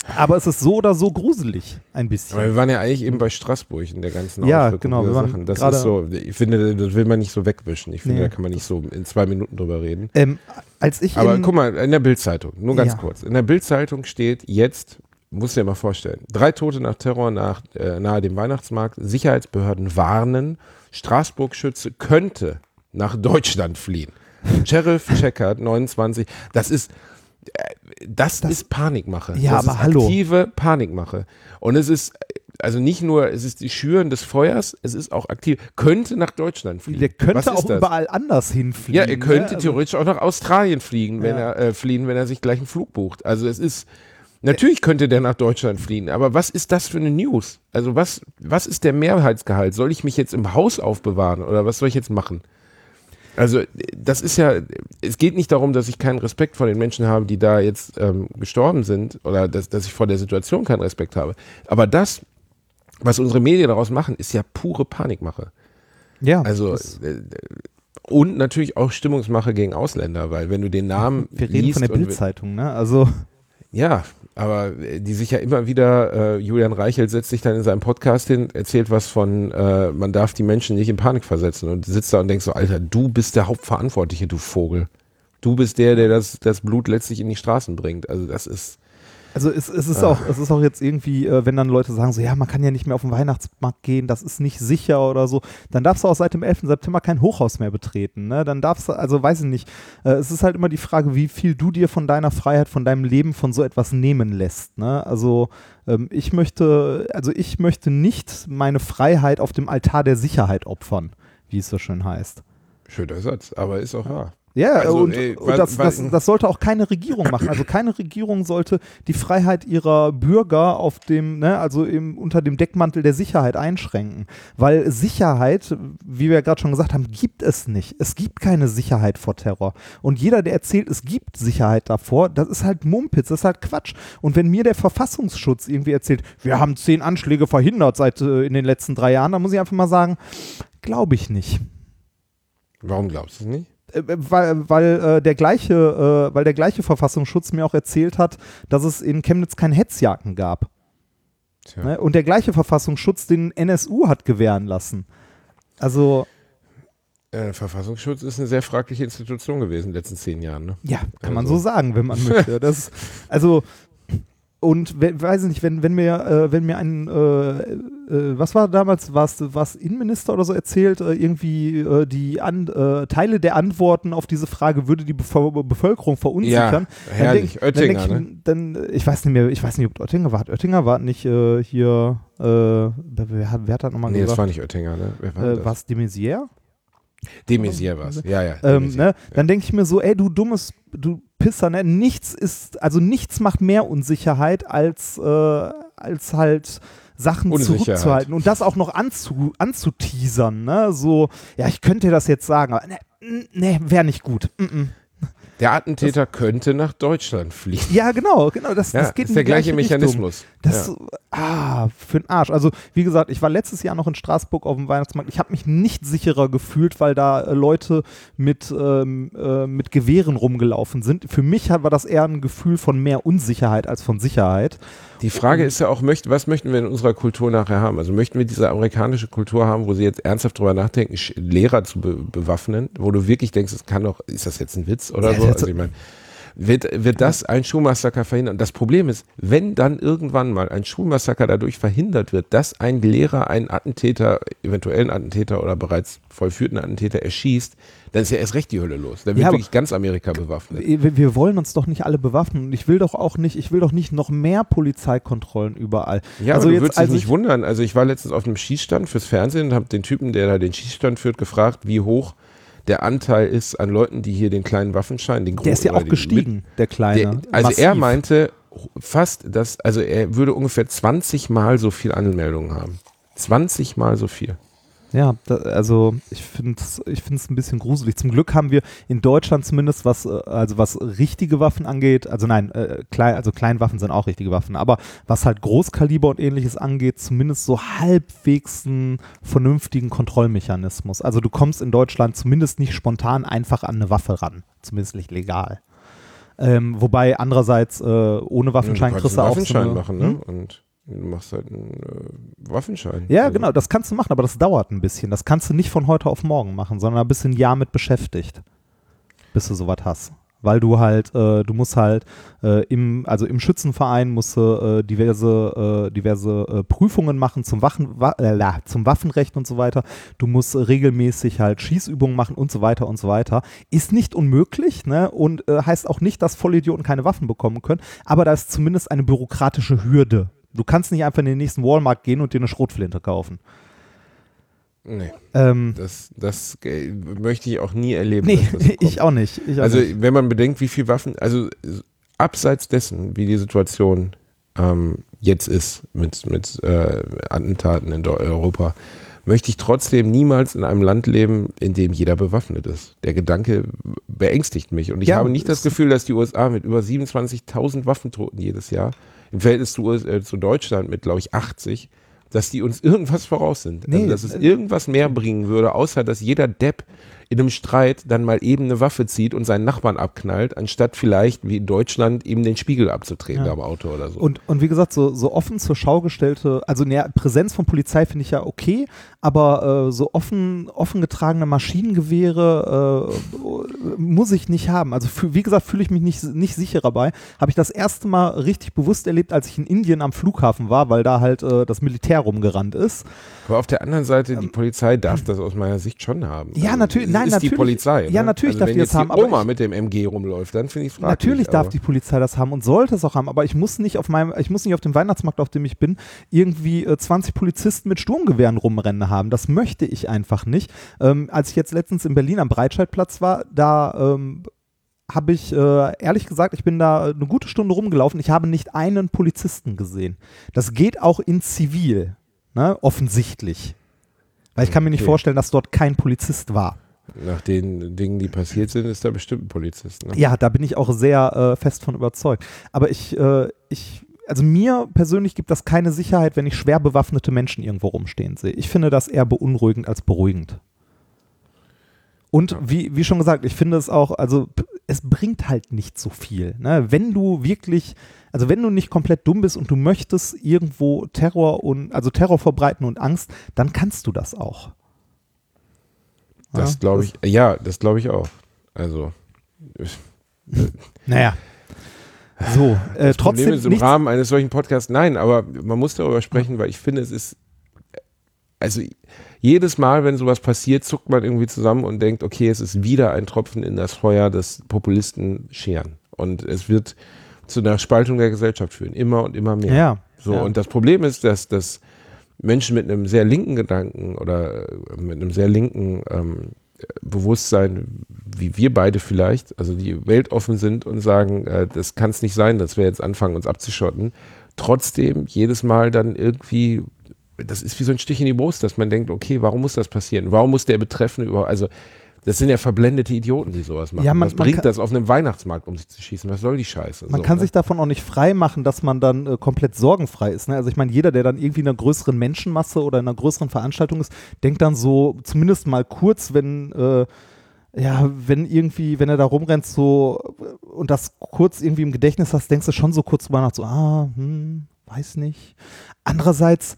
B: Aber es ist so oder so gruselig, ein bisschen.
C: Aber wir waren ja eigentlich eben bei Straßburg in der ganzen
B: Ja,
C: Auswirkung
B: genau,
C: dieser
B: wir waren
C: Sachen. Das
B: gerade-
C: ist so, ich finde, das will man nicht so wegwischen. Ich finde,
B: Nee.
C: da kann man nicht so in 2 Minuten drüber reden.
B: Als ich
C: Aber
B: in,
C: guck mal, in der Bild-Zeitung, nur ganz
B: Ja.
C: kurz. In der Bild-Zeitung steht jetzt, musst du dir mal vorstellen, 3 Tote nach Terror nahe dem Weihnachtsmarkt. Sicherheitsbehörden warnen, Straßburg-Schütze könnte nach Deutschland fliehen. Sheriff Checkert, 29, das ist Panikmache.
B: Ja,
C: das
B: aber
C: ist
B: hallo.
C: aktive Panikmache. Und es ist, also nicht nur, es ist die Schüren des Feuers, es ist auch aktiv, könnte nach Deutschland fliehen.
B: der könnte
C: Was ist
B: auch
C: das?
B: überall anders hinfliegen.
C: Ja, er könnte
B: ne? Also,
C: theoretisch auch nach Australien fliehen, wenn
B: Ja.
C: er fliehen, wenn er sich gleich einen Flug bucht. Also es ist, natürlich könnte der nach Deutschland fliehen, aber was ist das für eine News? Also was ist der Mehrheitsgehalt? Soll ich mich jetzt im Haus aufbewahren oder was soll ich jetzt machen? Also das ist ja, es geht nicht darum, dass ich keinen Respekt vor den Menschen habe, die da jetzt gestorben sind oder dass ich vor der Situation keinen Respekt habe. Aber das, was unsere Medien daraus machen, ist ja pure Panikmache.
B: ja,
C: Also und natürlich auch Stimmungsmache gegen Ausländer, weil wenn du den Namen
B: wir reden
C: liest
B: von der
C: und
B: Bild-Zeitung, ne? Also
C: ja, aber die sich ja immer wieder, Julian Reichelt setzt sich dann in seinem Podcast hin, erzählt was von, man darf die Menschen nicht in Panik versetzen und sitzt da und denkt so, Alter, du bist der Hauptverantwortliche, du Vogel. Du bist der das Blut letztlich in die Straßen bringt. Also das ist,
B: Also es ist auch jetzt irgendwie, wenn dann Leute sagen so, ja, man kann ja nicht mehr auf den Weihnachtsmarkt gehen, das ist nicht sicher oder so, dann darfst du auch seit dem 11. September kein Hochhaus mehr betreten, ne? Dann darfst du, also weiß ich nicht, es ist halt immer die Frage, wie viel du dir von deiner Freiheit, von deinem Leben, von so etwas nehmen lässt, ne? Also ich möchte nicht meine Freiheit auf dem Altar der Sicherheit opfern, wie es so schön heißt.
C: schöner Satz, aber ist auch wahr.
B: Ja,
C: Also,
B: und das sollte auch keine Regierung machen. Also keine Regierung sollte die Freiheit ihrer Bürger auf dem, ne, also unter dem Deckmantel der Sicherheit einschränken. Weil Sicherheit, wie wir ja gerade schon gesagt haben, gibt es nicht. Es gibt keine Sicherheit vor Terror. Und jeder, der erzählt, es gibt Sicherheit davor, das ist halt Mumpitz, das ist halt Quatsch. Und wenn mir der Verfassungsschutz irgendwie erzählt, wir haben 10 Anschläge verhindert seit in den letzten 3 Jahren, dann muss ich einfach mal sagen, glaube ich nicht.
C: Warum glaubst du es nicht?
B: Weil der gleiche Verfassungsschutz mir auch erzählt hat, dass es in Chemnitz keine Hetzjagden gab.
C: Tja.
B: Ne? Und der gleiche Verfassungsschutz den NSU hat gewähren lassen. Also,
C: Verfassungsschutz ist eine sehr fragliche Institution gewesen in den letzten 10 Jahren. Ne?
B: ja, kann man
C: Also.
B: so sagen, wenn man möchte. Das, also, und weiß ich nicht, wenn mir ein, was war damals, war es Innenminister oder so erzählt, irgendwie Teile der Antworten auf diese Frage würde die Bevölkerung verunsichern.
C: Ja, herrlich. Oettinger,
B: ne? Ich weiß nicht, ob Oettinger war. Oettinger war nicht hier, wer hat das nochmal
C: Nee,
B: gesagt?
C: das war nicht Oettinger, ne? Wer war das?
B: War es de Maizière?
C: De Maizière war es. Ja, ja. de Maizière.
B: Ne? Dann denke ich mir so, ey, du Pisser, ne? Nichts macht mehr Unsicherheit als halt Sachen
C: Unsicherheit.
B: zurückzuhalten und das auch noch anzuteasern, ne? So, ja, ich könnte dir das jetzt sagen, aber ne, wäre nicht gut.
C: Der Attentäter könnte nach Deutschland fliehen.
B: Ja, genau, das
C: Ja,
B: geht
C: ist
B: in
C: der
B: die
C: gleiche
B: gleiche Richtung.
C: Mechanismus.
B: Das, für den Arsch. Also, wie gesagt, ich war letztes Jahr noch in Straßburg auf dem Weihnachtsmarkt. Ich habe mich nicht sicherer gefühlt, weil da Leute mit Gewehren rumgelaufen sind. Für mich war das eher ein Gefühl von mehr Unsicherheit als von Sicherheit.
C: Die Frage ist ja auch, was möchten wir in unserer Kultur nachher haben? Also möchten wir diese amerikanische Kultur haben, wo sie jetzt ernsthaft drüber nachdenken, Lehrer zu bewaffnen, wo du wirklich denkst, ist das jetzt ein Witz oder so? Also ich meine, wird das ein Schulmassaker verhindern? Das Problem ist, wenn dann irgendwann mal ein Schulmassaker dadurch verhindert wird, dass ein Lehrer einen Attentäter, eventuellen Attentäter oder bereits vollführten Attentäter erschießt, dann ist ja erst recht die Hölle los. Dann wird wirklich ganz Amerika bewaffnet.
B: Wir wollen uns doch nicht alle bewaffnen und ich will doch nicht noch mehr Polizeikontrollen überall.
C: Ja,
B: also
C: aber du
B: jetzt,
C: würdest dich nicht wundern. Also ich war letztens auf einem Schießstand fürs Fernsehen und habe den Typen, der da den Schießstand führt, gefragt, wie hoch der Anteil ist an Leuten, die hier den kleinen Waffenschein, den großen.
B: Der ist ja auch gestiegen, der Kleine.
C: Er meinte fast, er würde ungefähr 20 Mal so viel Anmeldungen haben. 20 Mal so viel.
B: Ja, ich finde es ein bisschen gruselig. Zum Glück haben wir in Deutschland zumindest, was richtige Waffen angeht, Kleinwaffen sind auch richtige Waffen, aber was halt Großkaliber und ähnliches angeht, zumindest so halbwegs einen vernünftigen Kontrollmechanismus. Also du kommst in Deutschland zumindest nicht spontan einfach an eine Waffe ran, zumindest nicht legal. Wobei andererseits ohne Waffenschein
C: du
B: kriegst
C: kannst
B: du
C: einen
B: auch
C: Waffenschein
B: so
C: machen, ne? Und du machst halt einen Waffenschein.
B: Ja,
C: Also,
B: genau, das kannst du machen, aber das dauert ein bisschen. Das kannst du nicht von heute auf morgen machen, sondern ein bisschen ein Jahr mit beschäftigt, bis du sowas hast. Weil du halt, du musst halt im Schützenverein musst du diverse Prüfungen machen zum Waffenrecht und so weiter. Du musst regelmäßig halt Schießübungen machen und so weiter und so weiter. Ist nicht unmöglich, ne? Und heißt auch nicht, dass Vollidioten keine Waffen bekommen können, aber da ist zumindest eine bürokratische Hürde. Du kannst nicht einfach in den nächsten Walmart gehen und dir eine Schrotflinte kaufen.
C: nee. Das möchte ich auch nie erleben.
B: Nee,
C: dass das kommt.
B: ich auch nicht.
C: Also wenn man bedenkt, wie viel Waffen, also abseits dessen, wie die Situation jetzt ist mit Attentaten in Europa, möchte ich trotzdem niemals in einem Land leben, in dem jeder bewaffnet ist. Der Gedanke beängstigt mich. Und ich habe nicht das Gefühl, dass die USA mit über 27.000 Waffentoten jedes Jahr, im Verhältnis zu Deutschland mit, glaube ich, 80, dass die uns irgendwas voraus sind.
B: Nee,
C: also, dass es irgendwas mehr bringen würde, außer dass jeder Depp in einem Streit dann mal eben eine Waffe zieht und seinen Nachbarn abknallt, anstatt vielleicht wie in Deutschland ihm den Spiegel abzutreten am Auto oder so.
B: Und wie gesagt, so offen zur Schau gestellte, also Präsenz von Polizei finde ich ja okay, aber so offen getragene Maschinengewehre muss ich nicht haben. Also wie gesagt, fühle ich mich nicht sicher dabei. Habe ich das erste Mal richtig bewusst erlebt, als ich in Indien am Flughafen war, weil da halt das Militär rumgerannt ist.
C: Aber auf der anderen Seite, die Polizei darf das aus meiner Sicht schon haben.
B: Ja,
C: also,
B: natürlich. Nein,
C: ist
B: natürlich.
C: die Polizei.
B: Ja,
C: ne?
B: natürlich
C: also
B: darf
C: wenn
B: die
C: jetzt
B: das haben.
C: die Oma mit dem MG rumläuft, dann finde ich es fraglich.
B: Natürlich darf die Polizei das haben und sollte es auch haben, aber ich muss nicht auf dem Weihnachtsmarkt, auf dem ich bin, irgendwie 20 Polizisten mit Sturmgewehren rumrennen haben. Das möchte ich einfach nicht. Als ich jetzt letztens in Berlin am Breitscheidplatz war, da habe ich, ehrlich gesagt, ich bin da eine gute Stunde rumgelaufen. Ich habe nicht einen Polizisten gesehen. Das geht auch in Zivil, ne? Offensichtlich. Weil ich kann mir nicht vorstellen, dass dort kein Polizist war.
C: Nach den Dingen, die passiert sind, ist da bestimmt ein Polizist. Ne?
B: Ja, da bin ich auch sehr fest von überzeugt. Aber also mir persönlich gibt das keine Sicherheit, wenn ich schwer bewaffnete Menschen irgendwo rumstehen sehe. Ich finde das eher beunruhigend als beruhigend. Und wie schon gesagt, ich finde es auch, also es bringt halt nicht so viel. Ne? Wenn du nicht komplett dumm bist und du möchtest irgendwo Terror verbreiten und Angst, dann kannst du das auch.
C: Das glaube ich auch. Also.
B: Naja. So,
C: das
B: trotzdem
C: Problem ist im Rahmen eines solchen Podcasts, nein, aber man muss darüber sprechen, weil ich finde, es ist, also jedes Mal, wenn sowas passiert, zuckt man irgendwie zusammen und denkt, okay, es ist wieder ein Tropfen in das Feuer, das Populisten scheren. Und es wird zu einer Spaltung der Gesellschaft führen, immer und immer mehr.
B: Ja.
C: Und das Problem ist, dass Menschen mit einem sehr linken Gedanken oder mit einem sehr linken Bewusstsein, wie wir beide vielleicht, also die weltoffen sind und sagen, das kann es nicht sein, dass wir jetzt anfangen, uns abzuschotten, trotzdem jedes Mal dann irgendwie, das ist wie so ein Stich in die Brust, dass man denkt, okay, warum muss das passieren? Warum muss der Betreffende überhaupt, also das sind ja verblendete Idioten, die sowas machen.
B: Ja,
C: was bringt das auf einem Weihnachtsmarkt, um sich zu schießen? Was soll die Scheiße?
B: Man kann sich davon auch nicht frei machen, dass man dann komplett sorgenfrei ist. Ne? Also ich meine, jeder, der dann irgendwie in einer größeren Menschenmasse oder in einer größeren Veranstaltung ist, denkt dann so zumindest mal kurz, wenn er da rumrennt so und das kurz irgendwie im Gedächtnis hast, denkst du schon so kurz drüber nach, so, weiß nicht. Andererseits,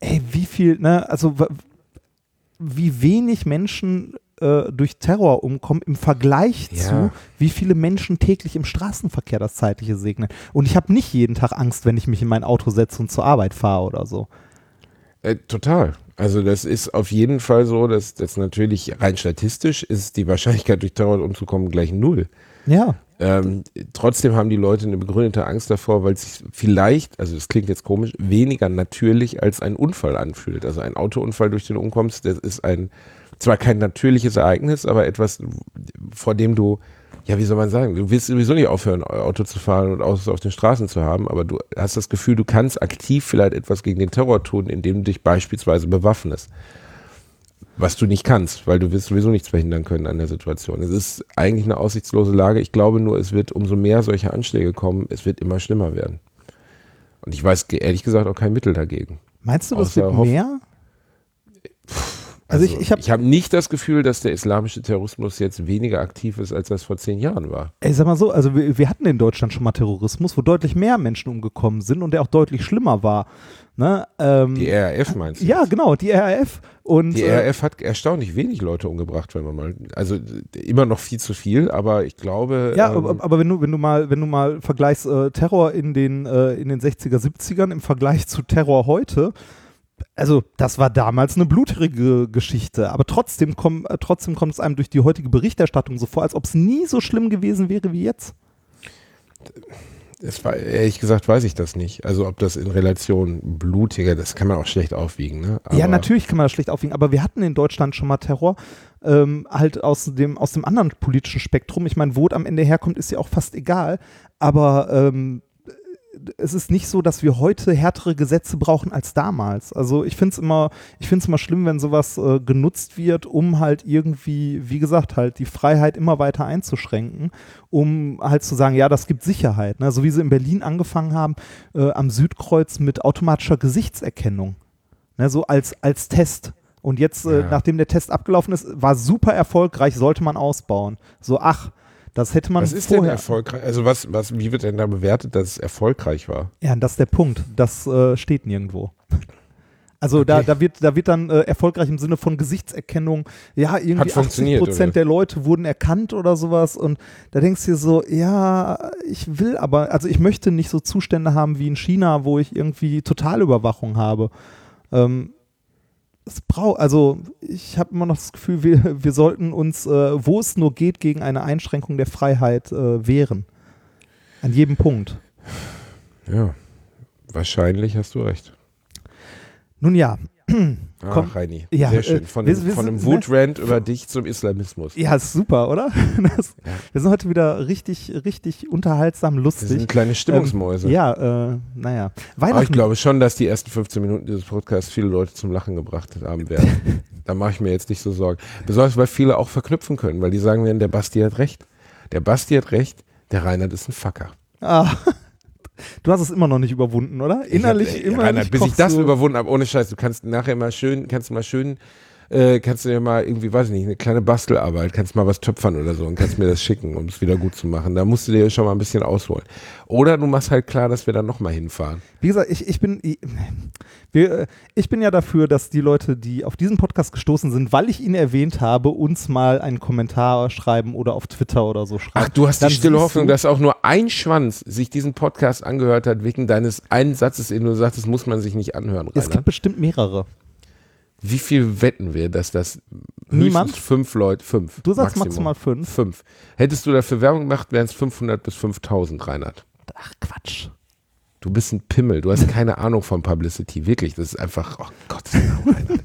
B: wie wenig Menschen durch Terror umkommen im Vergleich zu, wie viele Menschen täglich im Straßenverkehr das Zeitliche segnen. Und ich habe nicht jeden Tag Angst, wenn ich mich in mein Auto setze und zur Arbeit fahre oder so.
C: Total. Also das ist auf jeden Fall so, dass das natürlich rein statistisch ist die Wahrscheinlichkeit, durch Terror umzukommen, gleich 0.
B: Ja.
C: Trotzdem haben die Leute eine begründete Angst davor, weil es sich vielleicht, also das klingt jetzt komisch, weniger natürlich als ein Unfall anfühlt. Also ein Autounfall, durch den du umkommst, das ist zwar kein natürliches Ereignis, aber etwas, vor dem du, ja, wie soll man sagen, du willst sowieso nicht aufhören, Auto zu fahren und Autos auf den Straßen zu haben, aber du hast das Gefühl, du kannst aktiv vielleicht etwas gegen den Terror tun, indem du dich beispielsweise bewaffnest. Was du nicht kannst, weil du wirst sowieso nichts verhindern können an der Situation. Es ist eigentlich eine aussichtslose Lage. Ich glaube nur, es wird umso mehr solche Anschläge kommen, es wird immer schlimmer werden. Und ich weiß ehrlich gesagt auch kein Mittel dagegen.
B: Meinst du, das wird mehr? Also ich
C: hab nicht das Gefühl, dass der islamische Terrorismus jetzt weniger aktiv ist, als das vor 10 Jahren war.
B: Ich sag mal so, also wir hatten in Deutschland schon mal Terrorismus, wo deutlich mehr Menschen umgekommen sind und der auch deutlich schlimmer war. Ne?
C: Die RAF meinst du?
B: Ja, genau, die RAF. Und,
C: die RAF hat erstaunlich wenig Leute umgebracht, wenn man mal, also immer noch viel zu viel, aber ich glaube.
B: Ja, aber wenn du mal vergleichst Terror in den 60er, 70ern im Vergleich zu Terror heute, also das war damals eine blutige Geschichte, aber trotzdem kommt es einem durch die heutige Berichterstattung so vor, als ob es nie so schlimm gewesen wäre wie jetzt.
C: Ehrlich gesagt weiß ich das nicht. Also ob das in Relation blutiger, das kann man auch schlecht aufwiegen. Ne?
B: Ja, natürlich kann man das schlecht aufwiegen, aber wir hatten in Deutschland schon mal Terror, halt aus dem anderen politischen Spektrum. Ich meine, wo es am Ende herkommt, ist ja auch fast egal, aber es ist nicht so, dass wir heute härtere Gesetze brauchen als damals. Also ich finde es immer schlimm, wenn sowas genutzt wird, um halt irgendwie, wie gesagt, halt die Freiheit immer weiter einzuschränken, um halt zu sagen, ja, das gibt Sicherheit. Ne? So wie sie in Berlin angefangen haben, am Südkreuz mit automatischer Gesichtserkennung. Ne? So als Test. Und jetzt, nachdem der Test abgelaufen ist, war super erfolgreich, sollte man ausbauen. So, das hätte man
C: Was ist
B: vorher.
C: denn erfolgreich? Also wie wird denn da bewertet, dass es erfolgreich war?
B: Ja, das ist der Punkt. Das steht nirgendwo. Also
C: Okay.
B: da wird dann erfolgreich im Sinne von Gesichtserkennung, ja, irgendwie 80% der Leute wurden erkannt oder sowas. Und da denkst du dir so, ja, ich möchte nicht so Zustände haben wie in China, wo ich irgendwie Totalüberwachung habe. Ich habe immer noch das Gefühl, wir sollten uns, wo es nur geht, gegen eine Einschränkung der Freiheit wehren. An jedem Punkt.
C: Ja, wahrscheinlich hast du recht.
B: Nun ja.
C: Reini,
B: ja,
C: sehr schön. Von einem Wutrant über dich zum Islamismus.
B: Ja, ist super, oder? Wir sind heute wieder richtig, richtig unterhaltsam, lustig.
C: Wir sind kleine Stimmungsmäuse.
B: Naja.
C: Aber ich glaube schon, dass die ersten 15 Minuten dieses Podcasts viele Leute zum Lachen gebracht haben werden. Da mache ich mir jetzt nicht so Sorgen. Besonders, weil viele auch verknüpfen können, weil die sagen werden, der Basti hat recht. Der Basti hat recht, der Reinhard ist ein Fucker.
B: Du hast es immer noch nicht überwunden, oder? Innerlich immer
C: Reinhard,
B: nicht.
C: bis ich das überwunden habe, ohne Scheiß, du kannst nachher mal schön, kannst du dir mal irgendwie, weiß ich nicht, eine kleine Bastelarbeit, kannst mal was töpfern oder so und kannst mir das schicken, um es wieder gut zu machen. Da musst du dir schon mal ein bisschen ausholen. Oder du machst halt klar, dass wir dann nochmal hinfahren.
B: Wie gesagt, ich bin ja dafür, dass die Leute, die auf diesen Podcast gestoßen sind, weil ich ihn erwähnt habe, uns mal einen Kommentar schreiben oder auf Twitter oder so schreiben.
C: Ach, du hast die stille Hoffnung, dass auch nur ein Schwanz sich diesen Podcast angehört hat, wegen deines einen Satzes, den du sagst, das muss man sich nicht anhören, Reinhard.
B: Es gibt bestimmt mehrere.
C: Wie viel wetten wir, dass das
B: Niemand?
C: 5 Leute, 5.
B: Du sagst maximal 5.
C: 5. Hättest du dafür Werbung gemacht, wären es 500 bis 5000, Reinhard.
B: Ach, Quatsch.
C: Du bist ein Pimmel, du hast keine Ahnung von Publicity, wirklich, das ist einfach, oh Gott, Reinhard.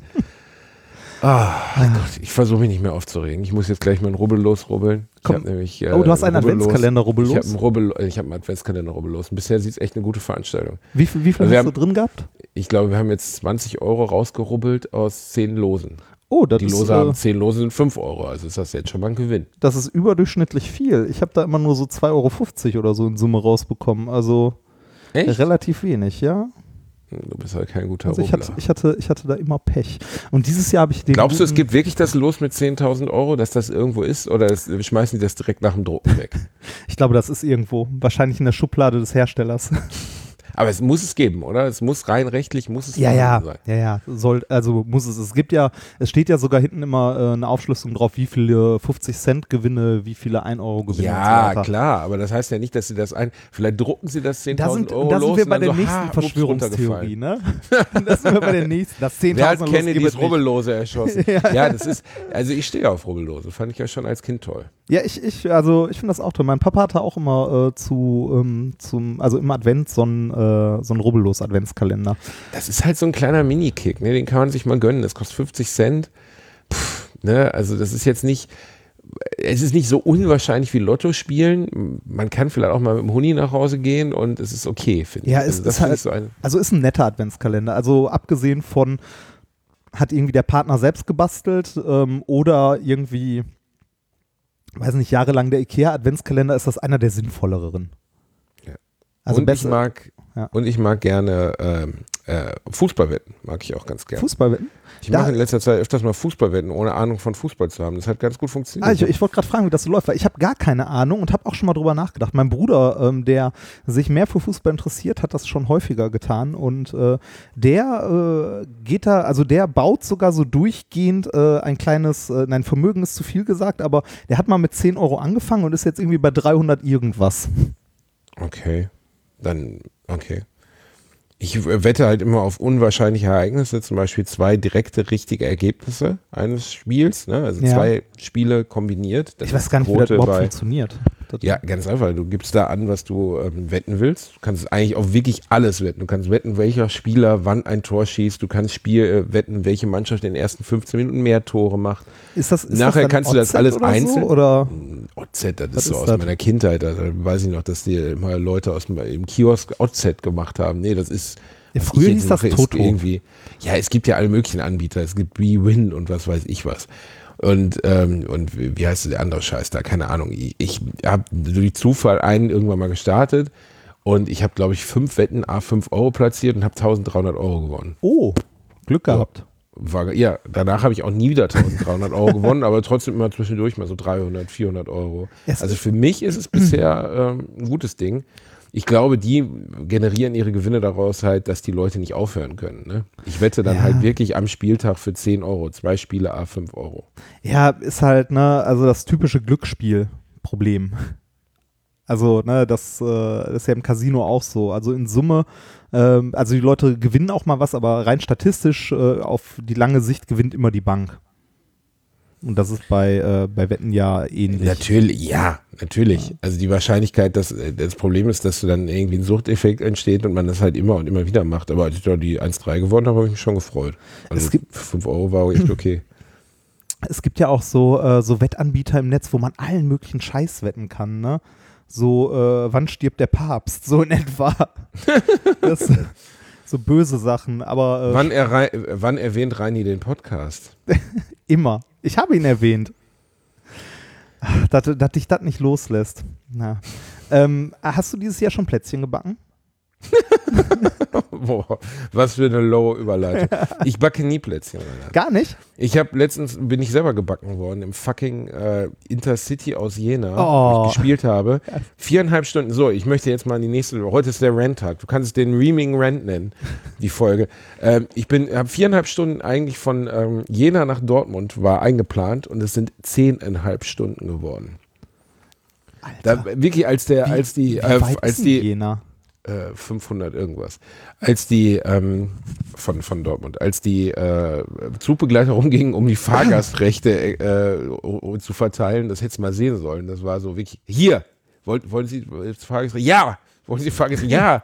C: Gott, ich versuche mich nicht mehr aufzuregen. Ich muss jetzt gleich meinen Rubbel losrubbeln.
B: Du hast einen Adventskalender Rubbellos?
C: Ich habe einen Adventskalender Rubbellos. Bisher sieht es echt eine gute Veranstaltung.
B: Wie viel hast du drin gehabt?
C: Ich glaube, wir haben jetzt 20 Euro rausgerubbelt aus 10 Losen.
B: Oh, das
C: Die
B: ist,
C: Lose haben 10 Lose sind 5 Euro, also ist das jetzt schon mal ein Gewinn.
B: Das ist überdurchschnittlich viel. Ich habe da immer nur so 2,50 Euro oder so in Summe rausbekommen. Also
C: echt?
B: Relativ wenig, ja.
C: Du bist halt kein guter
B: Also
C: Rubbler.
B: ich hatte da immer Pech. Und dieses Jahr habe ich den.
C: Glaubst du, es gibt wirklich das Los mit 10.000 Euro, dass das irgendwo ist? Oder schmeißen die das direkt nach dem Drucken weg?
B: Ich glaube, das ist irgendwo. Wahrscheinlich in der Schublade des Herstellers.
C: Aber es muss es geben, oder? Es muss rein rechtlich, muss es sein.
B: Ja. Muss es. Es steht ja sogar hinten immer eine Aufschlüsselung drauf, wie viele 50 Cent Gewinne, wie viele 1 Euro Gewinne.
C: Ja,
B: und so weiter.
C: Klar, aber das heißt ja nicht, dass sie das vielleicht drucken sie das 10.000 Euro
B: da
C: los.
B: sind wir bei der
C: so,
B: nächsten Verschwörungstheorie, ne? Das sind wir bei der nächsten. Das 10.000
C: Wer hat Kennedys
B: los
C: Rubbellose erschossen? Ja, das ist, also ich stehe auf Rubbellose, fand ich ja schon als Kind toll.
B: Ja, ich finde das auch toll. Mein Papa hatte auch immer im Advent so einen Rubbellos-Adventskalender.
C: Das ist halt so ein kleiner Mini-Kick, ne? Den kann man sich mal gönnen. Das kostet 50 Cent. Ne? Also das ist jetzt nicht, es ist nicht so unwahrscheinlich wie Lotto spielen. Man kann vielleicht auch mal mit dem Huni nach Hause gehen und es ist okay, finde ich.
B: Ja, es ist halt, ist ein netter Adventskalender. Also abgesehen von, hat irgendwie der Partner selbst gebastelt oder irgendwie, weiß nicht, jahrelang der IKEA-Adventskalender, ist das einer der sinnvolleren.
C: Ja.
B: Also
C: und ich mag gerne Fußballwetten mag ich auch ganz gerne.
B: Fußballwetten?
C: Ich mache in letzter Zeit öfters mal Fußballwetten, ohne Ahnung von Fußball zu haben. Das hat ganz gut funktioniert.
B: Ich wollte gerade fragen, wie das so läuft, weil ich habe gar keine Ahnung und habe auch schon mal drüber nachgedacht. Mein Bruder, der sich mehr für Fußball interessiert, hat das schon häufiger getan und der geht da, also der baut sogar so durchgehend ein kleines, nein, Vermögen ist zu viel gesagt, aber der hat mal mit 10 Euro angefangen und ist jetzt irgendwie bei 300 irgendwas.
C: Okay, okay. Ich wette halt immer auf unwahrscheinliche Ereignisse, zum Beispiel 2 direkte richtige Ergebnisse eines Spiels, ne? Also 2 Spiele kombiniert.
B: Ich weiß gar nicht, wie das überhaupt funktioniert.
C: Ja, ganz einfach. Du gibst da an, was du wetten willst. Du kannst eigentlich auf wirklich alles wetten. Du kannst wetten, welcher Spieler wann ein Tor schießt. Du kannst wetten, welche Mannschaft in den ersten 15 Minuten mehr Tore macht. Nachher kannst du das alles einzeln.
B: So, oder?
C: OZ, das ist so aus meiner Kindheit. Also, weiß ich noch, dass die immer Leute im Kiosk OZ gemacht haben. Nee, das ist.
B: Ja, früher hieß das Toto.
C: Ja, es gibt ja alle möglichen Anbieter. Es gibt WeWin und was weiß ich was. Und wie heißt der andere Scheiß da? Keine Ahnung. Ich habe durch Zufall einen irgendwann mal gestartet und ich habe, glaube ich, 5 Wetten, 5 Euro platziert und habe 1.300 Euro gewonnen.
B: Oh, Glück gehabt.
C: Ja, danach habe ich auch nie wieder 1.300 Euro gewonnen, aber trotzdem immer zwischendurch mal so 300, 400 Euro. Also für mich ist es bisher ein gutes Ding. Ich glaube, die generieren ihre Gewinne daraus halt, dass die Leute nicht aufhören können. Ne? Ich wette dann halt wirklich am Spieltag für 10 Euro, 2 Spiele, 5 Euro.
B: Ja, ist halt, ne, also das typische Glücksspiel-Problem. Also, ne, das ist ja im Casino auch so. Also in Summe, also die Leute gewinnen auch mal was, aber rein statistisch auf die lange Sicht gewinnt immer die Bank. Und das ist bei Wetten ja ähnlich.
C: Natürlich. Also die Wahrscheinlichkeit, das Problem ist, dass du dann irgendwie ein Suchteffekt entsteht und man das halt immer und immer wieder macht. Aber als ich da die 1,3 gewonnen habe, habe ich mich schon gefreut. Also 5 Euro war auch echt okay.
B: Es gibt ja auch so Wettanbieter im Netz, wo man allen möglichen Scheiß wetten kann, ne? So, wann stirbt der Papst? So in etwa. So böse Sachen, aber...
C: Wann erwähnt Reini den Podcast?
B: Immer. Ich habe ihn erwähnt. Dass dich das nicht loslässt. Na. Hast du dieses Jahr schon Plätzchen gebacken?
C: Boah, was für eine lowe Überleitung. Ich backe nie Plätzchen. Alter.
B: Gar nicht?
C: Bin ich selber gebacken worden im fucking Intercity aus Jena, wo ich gespielt habe. 4,5 Stunden. So, ich möchte jetzt mal in die nächste, heute ist der Rant-Tag. Du kannst es den Reaming Rant nennen, die Folge. Ich habe 4,5 Stunden eigentlich von Jena nach Dortmund war eingeplant und es sind 10,5 Stunden geworden.
B: Alter.
C: Da, wirklich als die
B: Jena?
C: 500 irgendwas. Als die von Dortmund, als die Zugbegleiter rumgingen, um die Fahrgastrechte zu verteilen, das hättest du mal sehen sollen. Das war so wirklich, hier, wollen Sie Fahrgastrechte? Ja! Wollen Sie Fahrgastrechte? Ja!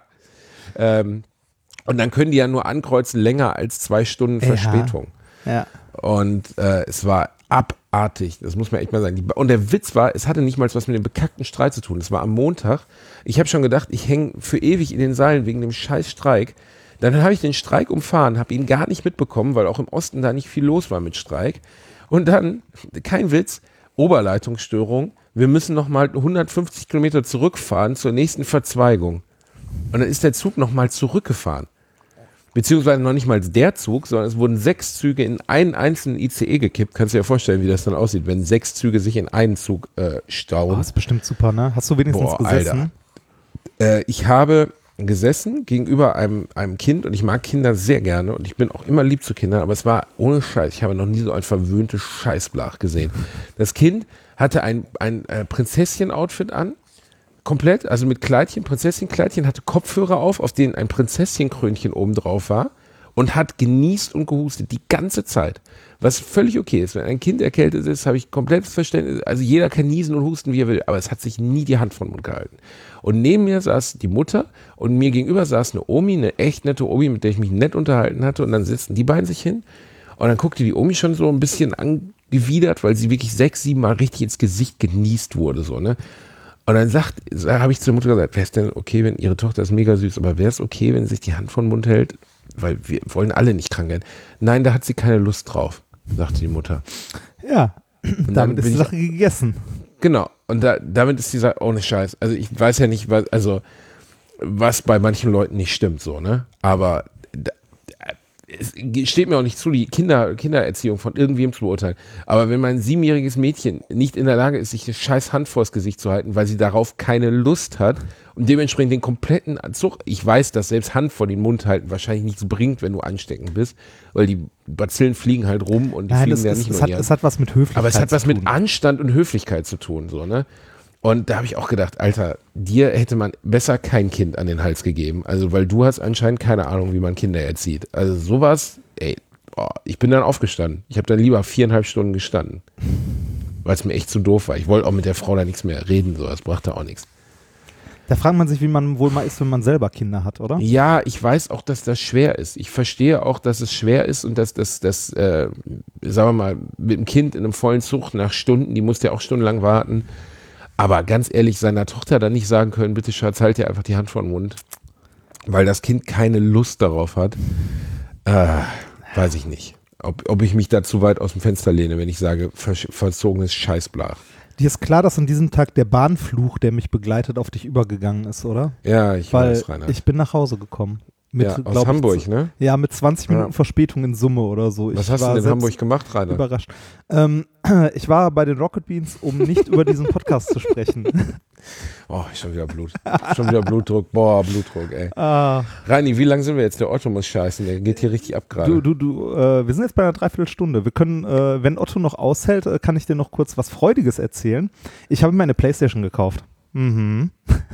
C: Und dann können die ja nur ankreuzen, länger als 2 Stunden Verspätung.
B: Ja.
C: Und es war abartig, das muss man echt mal sagen. Und der Witz war, es hatte nicht mal was mit dem bekackten Streik zu tun. Es war am Montag. Ich habe schon gedacht, ich hänge für ewig in den Seilen wegen dem scheiß Streik. Dann habe ich den Streik umfahren, habe ihn gar nicht mitbekommen, weil auch im Osten da nicht viel los war mit Streik. Und dann, kein Witz, Oberleitungsstörung. Wir müssen nochmal 150 Kilometer zurückfahren zur nächsten Verzweigung. Und dann ist der Zug nochmal zurückgefahren. Beziehungsweise noch nicht mal der Zug, sondern es wurden 6 Züge in einen einzelnen ICE gekippt. Kannst du dir ja vorstellen, wie das dann aussieht, wenn 6 Züge sich in einen Zug stauen.
B: Das ist bestimmt super, ne? Hast du wenigstens gesessen?
C: Ich habe gesessen gegenüber einem Kind und ich mag Kinder sehr gerne und ich bin auch immer lieb zu Kindern, aber es war ohne Scheiß. Ich habe noch nie so ein verwöhntes Scheißblach gesehen. Das Kind hatte ein Prinzesschen-Outfit an. Komplett, also mit Kleidchen, Prinzesschenkleidchen, hatte Kopfhörer auf denen ein Prinzesschenkrönchen oben drauf war und hat genießt und gehustet die ganze Zeit. Was völlig okay ist. Wenn ein Kind erkältet ist, habe ich komplettes Verständnis. Also jeder kann niesen und husten, wie er will, aber es hat sich nie die Hand von Mund gehalten. Und neben mir saß die Mutter und mir gegenüber saß eine Omi, eine echt nette Omi, mit der ich mich nett unterhalten hatte. Und dann sitzen die beiden sich hin und dann guckte die Omi schon so ein bisschen angewidert, weil sie wirklich 6, 7 Mal richtig ins Gesicht genießt wurde, so, ne? Und dann habe ich zur Mutter gesagt, wäre es denn okay, wenn ihre Tochter ist mega süß, aber wäre es okay, wenn sie sich die Hand von den Mund hält? Weil wir wollen alle nicht krank werden. Nein, da hat sie keine Lust drauf, sagte die Mutter.
B: Ja, damit ist die Sache gegessen.
C: Genau, und damit ist die Sache ohne Scheiß. Also ich weiß ja nicht, was bei manchen Leuten nicht stimmt, so, ne? Aber es steht mir auch nicht zu, die Kindererziehung von irgendwem zu beurteilen. Aber wenn mein 7-jähriges Mädchen nicht in der Lage ist, sich eine scheiß Hand vors Gesicht zu halten, weil sie darauf keine Lust hat und dementsprechend den kompletten Zug, ich weiß, dass selbst Hand vor den Mund halten wahrscheinlich nichts bringt, wenn du ansteckend bist, weil die Bazillen fliegen halt rum und die fliegen ja nicht nur hier.
B: Es hat was mit Höflichkeit zu tun.
C: Aber es hat was mit Anstand und Höflichkeit zu tun, so, ne? Und da habe ich auch gedacht, Alter, dir hätte man besser kein Kind an den Hals gegeben. Also, weil du hast anscheinend keine Ahnung, wie man Kinder erzieht. Also sowas, ich bin dann aufgestanden. Ich habe dann lieber 4,5 Stunden gestanden. Weil es mir echt zu doof war. Ich wollte auch mit der Frau da nichts mehr reden, so, das brachte auch nichts.
B: Da fragt man sich, wie man wohl mal ist, wenn man selber Kinder hat, oder?
C: Ja, ich weiß auch, dass das schwer ist. Ich verstehe auch, dass es schwer ist und dass sagen wir mal, mit dem Kind in einem vollen Zug nach Stunden, die musste ja auch stundenlang warten. Aber ganz ehrlich, seiner Tochter dann nicht sagen können, bitte Schatz, halt dir einfach die Hand vor den Mund, weil das Kind keine Lust darauf hat, weiß ich nicht. Ob ich mich da zu weit aus dem Fenster lehne, wenn ich sage, verzogenes Scheißblach.
B: Dir ist klar, dass an diesem Tag der Bahnfluch, der mich begleitet, auf dich übergegangen ist, oder?
C: Ja, ich weiß,
B: Reinhard. Ich bin nach Hause gekommen.
C: Aus Hamburg, ne?
B: Ja, mit 20 Minuten Verspätung in Summe oder so.
C: Was hast du denn in Hamburg gemacht, Rainer?
B: Überrascht. Ich war bei den Rocket Beans, um nicht über diesen Podcast zu sprechen.
C: Oh, schon wieder Blut. Schon wieder Blutdruck. Boah, Blutdruck, ey. Reini, wie lange sind wir jetzt? Der Otto muss scheißen. Der geht hier richtig ab gerade.
B: Wir sind jetzt bei einer Dreiviertelstunde. Wir können, wenn Otto noch aushält, kann ich dir noch kurz was Freudiges erzählen. Ich habe mir eine Playstation gekauft. Mhm.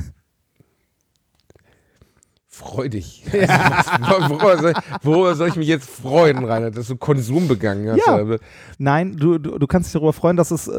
C: Freudig. Also, worüber soll ich mich jetzt freuen, Rainer, dass du Konsum begangen hast?
B: Ja. Nein, du kannst dich darüber freuen, dass es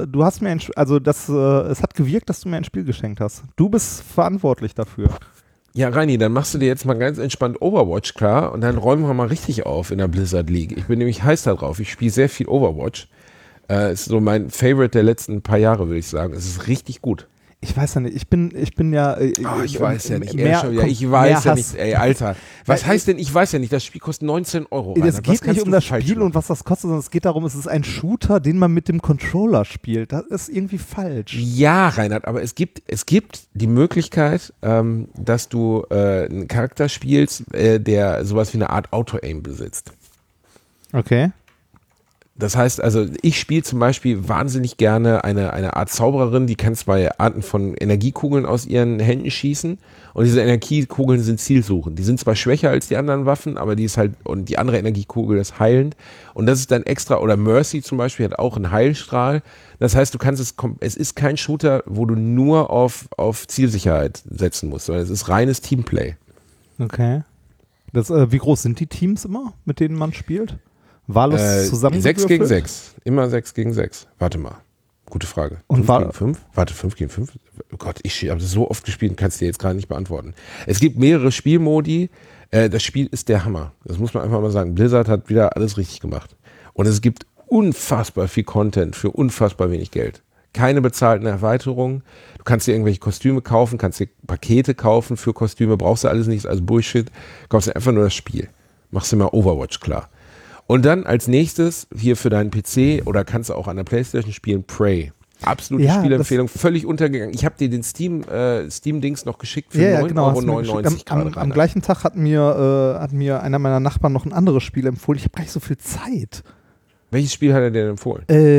B: hat gewirkt, dass du mir ein Spiel geschenkt hast. Du bist verantwortlich dafür.
C: Ja, Reini, dann machst du dir jetzt mal ganz entspannt Overwatch klar und dann räumen wir mal richtig auf in der Blizzard League. Ich bin nämlich heiß da drauf. Ich spiele sehr viel Overwatch. Ist so mein Favorite der letzten paar Jahre, würde ich sagen. Es ist richtig gut.
B: Ich weiß ja nicht, ich bin ja.
C: Ich weiß ja nicht, ey, Alter. Was heißt denn, ich weiß ja nicht, das Spiel kostet 19 €.
B: Es geht nicht um das Spiel und was das kostet, sondern es geht darum, es ist ein Shooter, den man mit dem Controller spielt. Das ist irgendwie falsch.
C: Ja, Reinhard, aber es gibt die Möglichkeit, dass du einen Charakter spielst, der sowas wie eine Art Auto-Aim besitzt.
B: Okay.
C: Das heißt, also ich spiele zum Beispiel wahnsinnig gerne eine Art Zaubererin, die kann 2 Arten von Energiekugeln aus ihren Händen schießen und diese Energiekugeln sind zielsuchend. Die sind zwar schwächer als die anderen Waffen, aber die ist halt, und die andere Energiekugel ist heilend und das ist dann extra, oder Mercy zum Beispiel hat auch einen Heilstrahl. Das heißt, es ist kein Shooter, wo du nur auf Zielsicherheit setzen musst, sondern es ist reines Teamplay.
B: Okay. Wie groß sind die Teams immer, mit denen man spielt? Wahllos zusammengewürfelt?
C: 6 gegen 6. Immer 6 gegen 6. Warte mal. Gute Frage.
B: Und
C: 5 gegen 5? Warte, 5 gegen 5? Oh Gott, ich habe das so oft gespielt, kannst du dir jetzt gerade nicht beantworten. Es gibt mehrere Spielmodi. Das Spiel ist der Hammer. Das muss man einfach mal sagen. Blizzard hat wieder alles richtig gemacht. Und es gibt unfassbar viel Content für unfassbar wenig Geld. Keine bezahlten Erweiterungen. Du kannst dir irgendwelche Kostüme kaufen, kannst dir Pakete kaufen für Kostüme, brauchst du alles nicht, also Bullshit. Kaufst dir einfach nur das Spiel. Machst dir mal Overwatch klar. Und dann als nächstes hier für deinen PC oder kannst du auch an der Playstation spielen, Prey. Absolute Spielempfehlung, völlig untergegangen. Ich habe dir den Steam-Dings noch geschickt für 9,99 €.
B: Am gleichen Tag hat mir einer meiner Nachbarn noch ein anderes Spiel empfohlen. Ich habe gar nicht so viel Zeit.
C: Welches Spiel hat er dir denn empfohlen?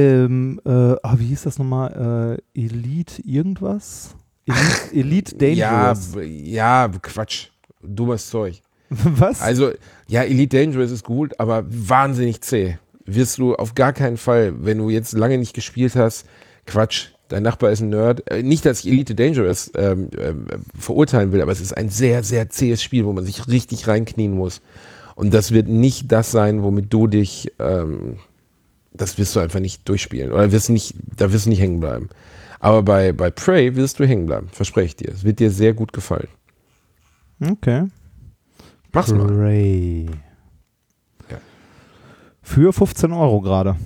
B: Wie hieß das nochmal? Elite irgendwas? Elite Dangerous.
C: Ja, Quatsch. Dummes Zeug.
B: Was?
C: Also, ja, Elite Dangerous ist gut, aber wahnsinnig zäh. Wirst du auf gar keinen Fall, wenn du jetzt lange nicht gespielt hast, Quatsch, dein Nachbar ist ein Nerd. Nicht, dass ich Elite Dangerous verurteilen will, aber es ist ein sehr, sehr zähes Spiel, wo man sich richtig reinknien muss. Und das wird nicht das sein, womit du dich, das wirst du einfach nicht durchspielen. Oder da wirst du nicht hängen bleiben. Aber bei Prey wirst du hängen bleiben, verspreche ich dir. Es wird dir sehr gut gefallen.
B: Okay.
C: Mach's mal.
B: Prey.
C: Ja.
B: Für 15 € gerade.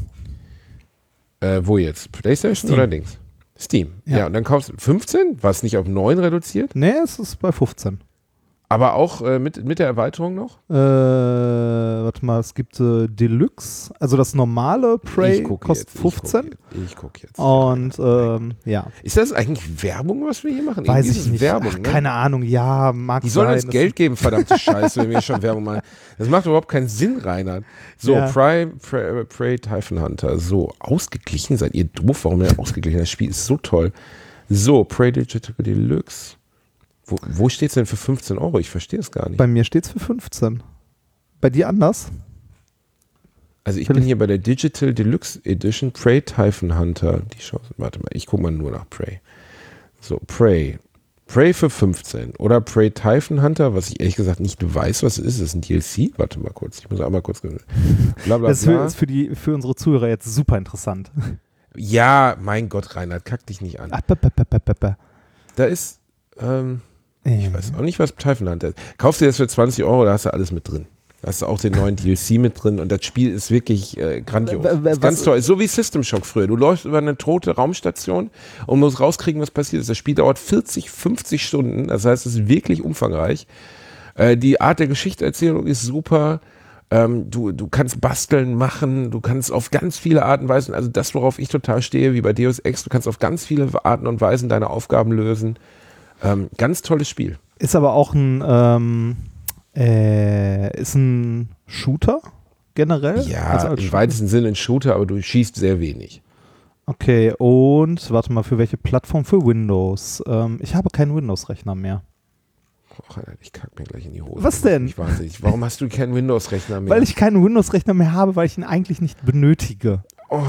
C: Wo jetzt? PlayStation
B: Steam.
C: oder Dings? Steam. Ja, und dann kaufst du 15? War es nicht auf 9 reduziert?
B: Nee, es ist bei 15.
C: Aber auch mit der Erweiterung noch?
B: Warte mal, es gibt Deluxe, also das normale Prey kostet 15.
C: Ich gucke jetzt.
B: Und ja.
C: Ist das eigentlich Werbung, was wir hier machen?
B: Weiß
C: Irgendwie
B: ich
C: ist
B: nicht.
C: Werbung,
B: Ach,
C: ne?
B: keine Ahnung, ja, mag
C: Die sollen
B: sein.
C: uns Geld geben, verdammte Scheiße, wenn wir schon Werbung machen. Das macht überhaupt keinen Sinn, Reinhard. So,
B: Ja.
C: Prey Typhon Hunter. So, ausgeglichen seid ihr doof. Warum denn ausgeglichen? Das Spiel ist so toll. So, Prey Digital Deluxe. Wo steht es denn für 15 €? Ich verstehe es gar nicht.
B: Bei mir steht es für 15. Bei dir anders?
C: Also ich bin hier bei der Digital Deluxe Edition Prey Typhon Hunter. Die Chance, warte mal, ich gucke mal nur nach Prey. So, Prey. Prey für 15. Oder Prey Typhon Hunter, was ich ehrlich gesagt nicht weiß, was es ist. Ist ein DLC? Warte mal kurz. Ich muss einmal kurz. Bla, bla, bla.
B: Das ist für unsere Zuhörer jetzt super interessant.
C: Ja, mein Gott, Reinhard, kack dich nicht an. Da ist, ich weiß auch nicht, was Typhon Hunter ist. Kaufst du das für 20 €, da hast du alles mit drin. Da hast du auch den neuen DLC mit drin und das Spiel ist wirklich grandios. Ist ganz toll. Ist so wie System Shock früher. Du läufst über eine tote Raumstation und musst rauskriegen, was passiert ist. Das Spiel dauert 40, 50 Stunden. Das heißt, es ist wirklich umfangreich. Die Art der Geschichtenerzählung ist super. Du kannst basteln, machen, du kannst auf ganz viele Arten und Weisen, also das, worauf ich total stehe, wie bei Deus Ex, du kannst auf ganz viele Arten und Weisen deine Aufgaben lösen. Ganz tolles Spiel.
B: Ist aber auch ein Shooter generell?
C: Ja,
B: Also als
C: im
B: Shooter?
C: weitesten Sinne ein Shooter, aber du schießt sehr wenig.
B: Okay, und warte mal, für welche Plattform? Für Windows. Ich habe keinen Windows-Rechner mehr.
C: Och, Alter, ich kack mir gleich in die Hose.
B: Was denn?
C: Ich wahnsinnig. Warum hast du keinen Windows-Rechner mehr?
B: Weil ich keinen Windows-Rechner mehr habe, weil ich ihn eigentlich nicht benötige.
C: Oh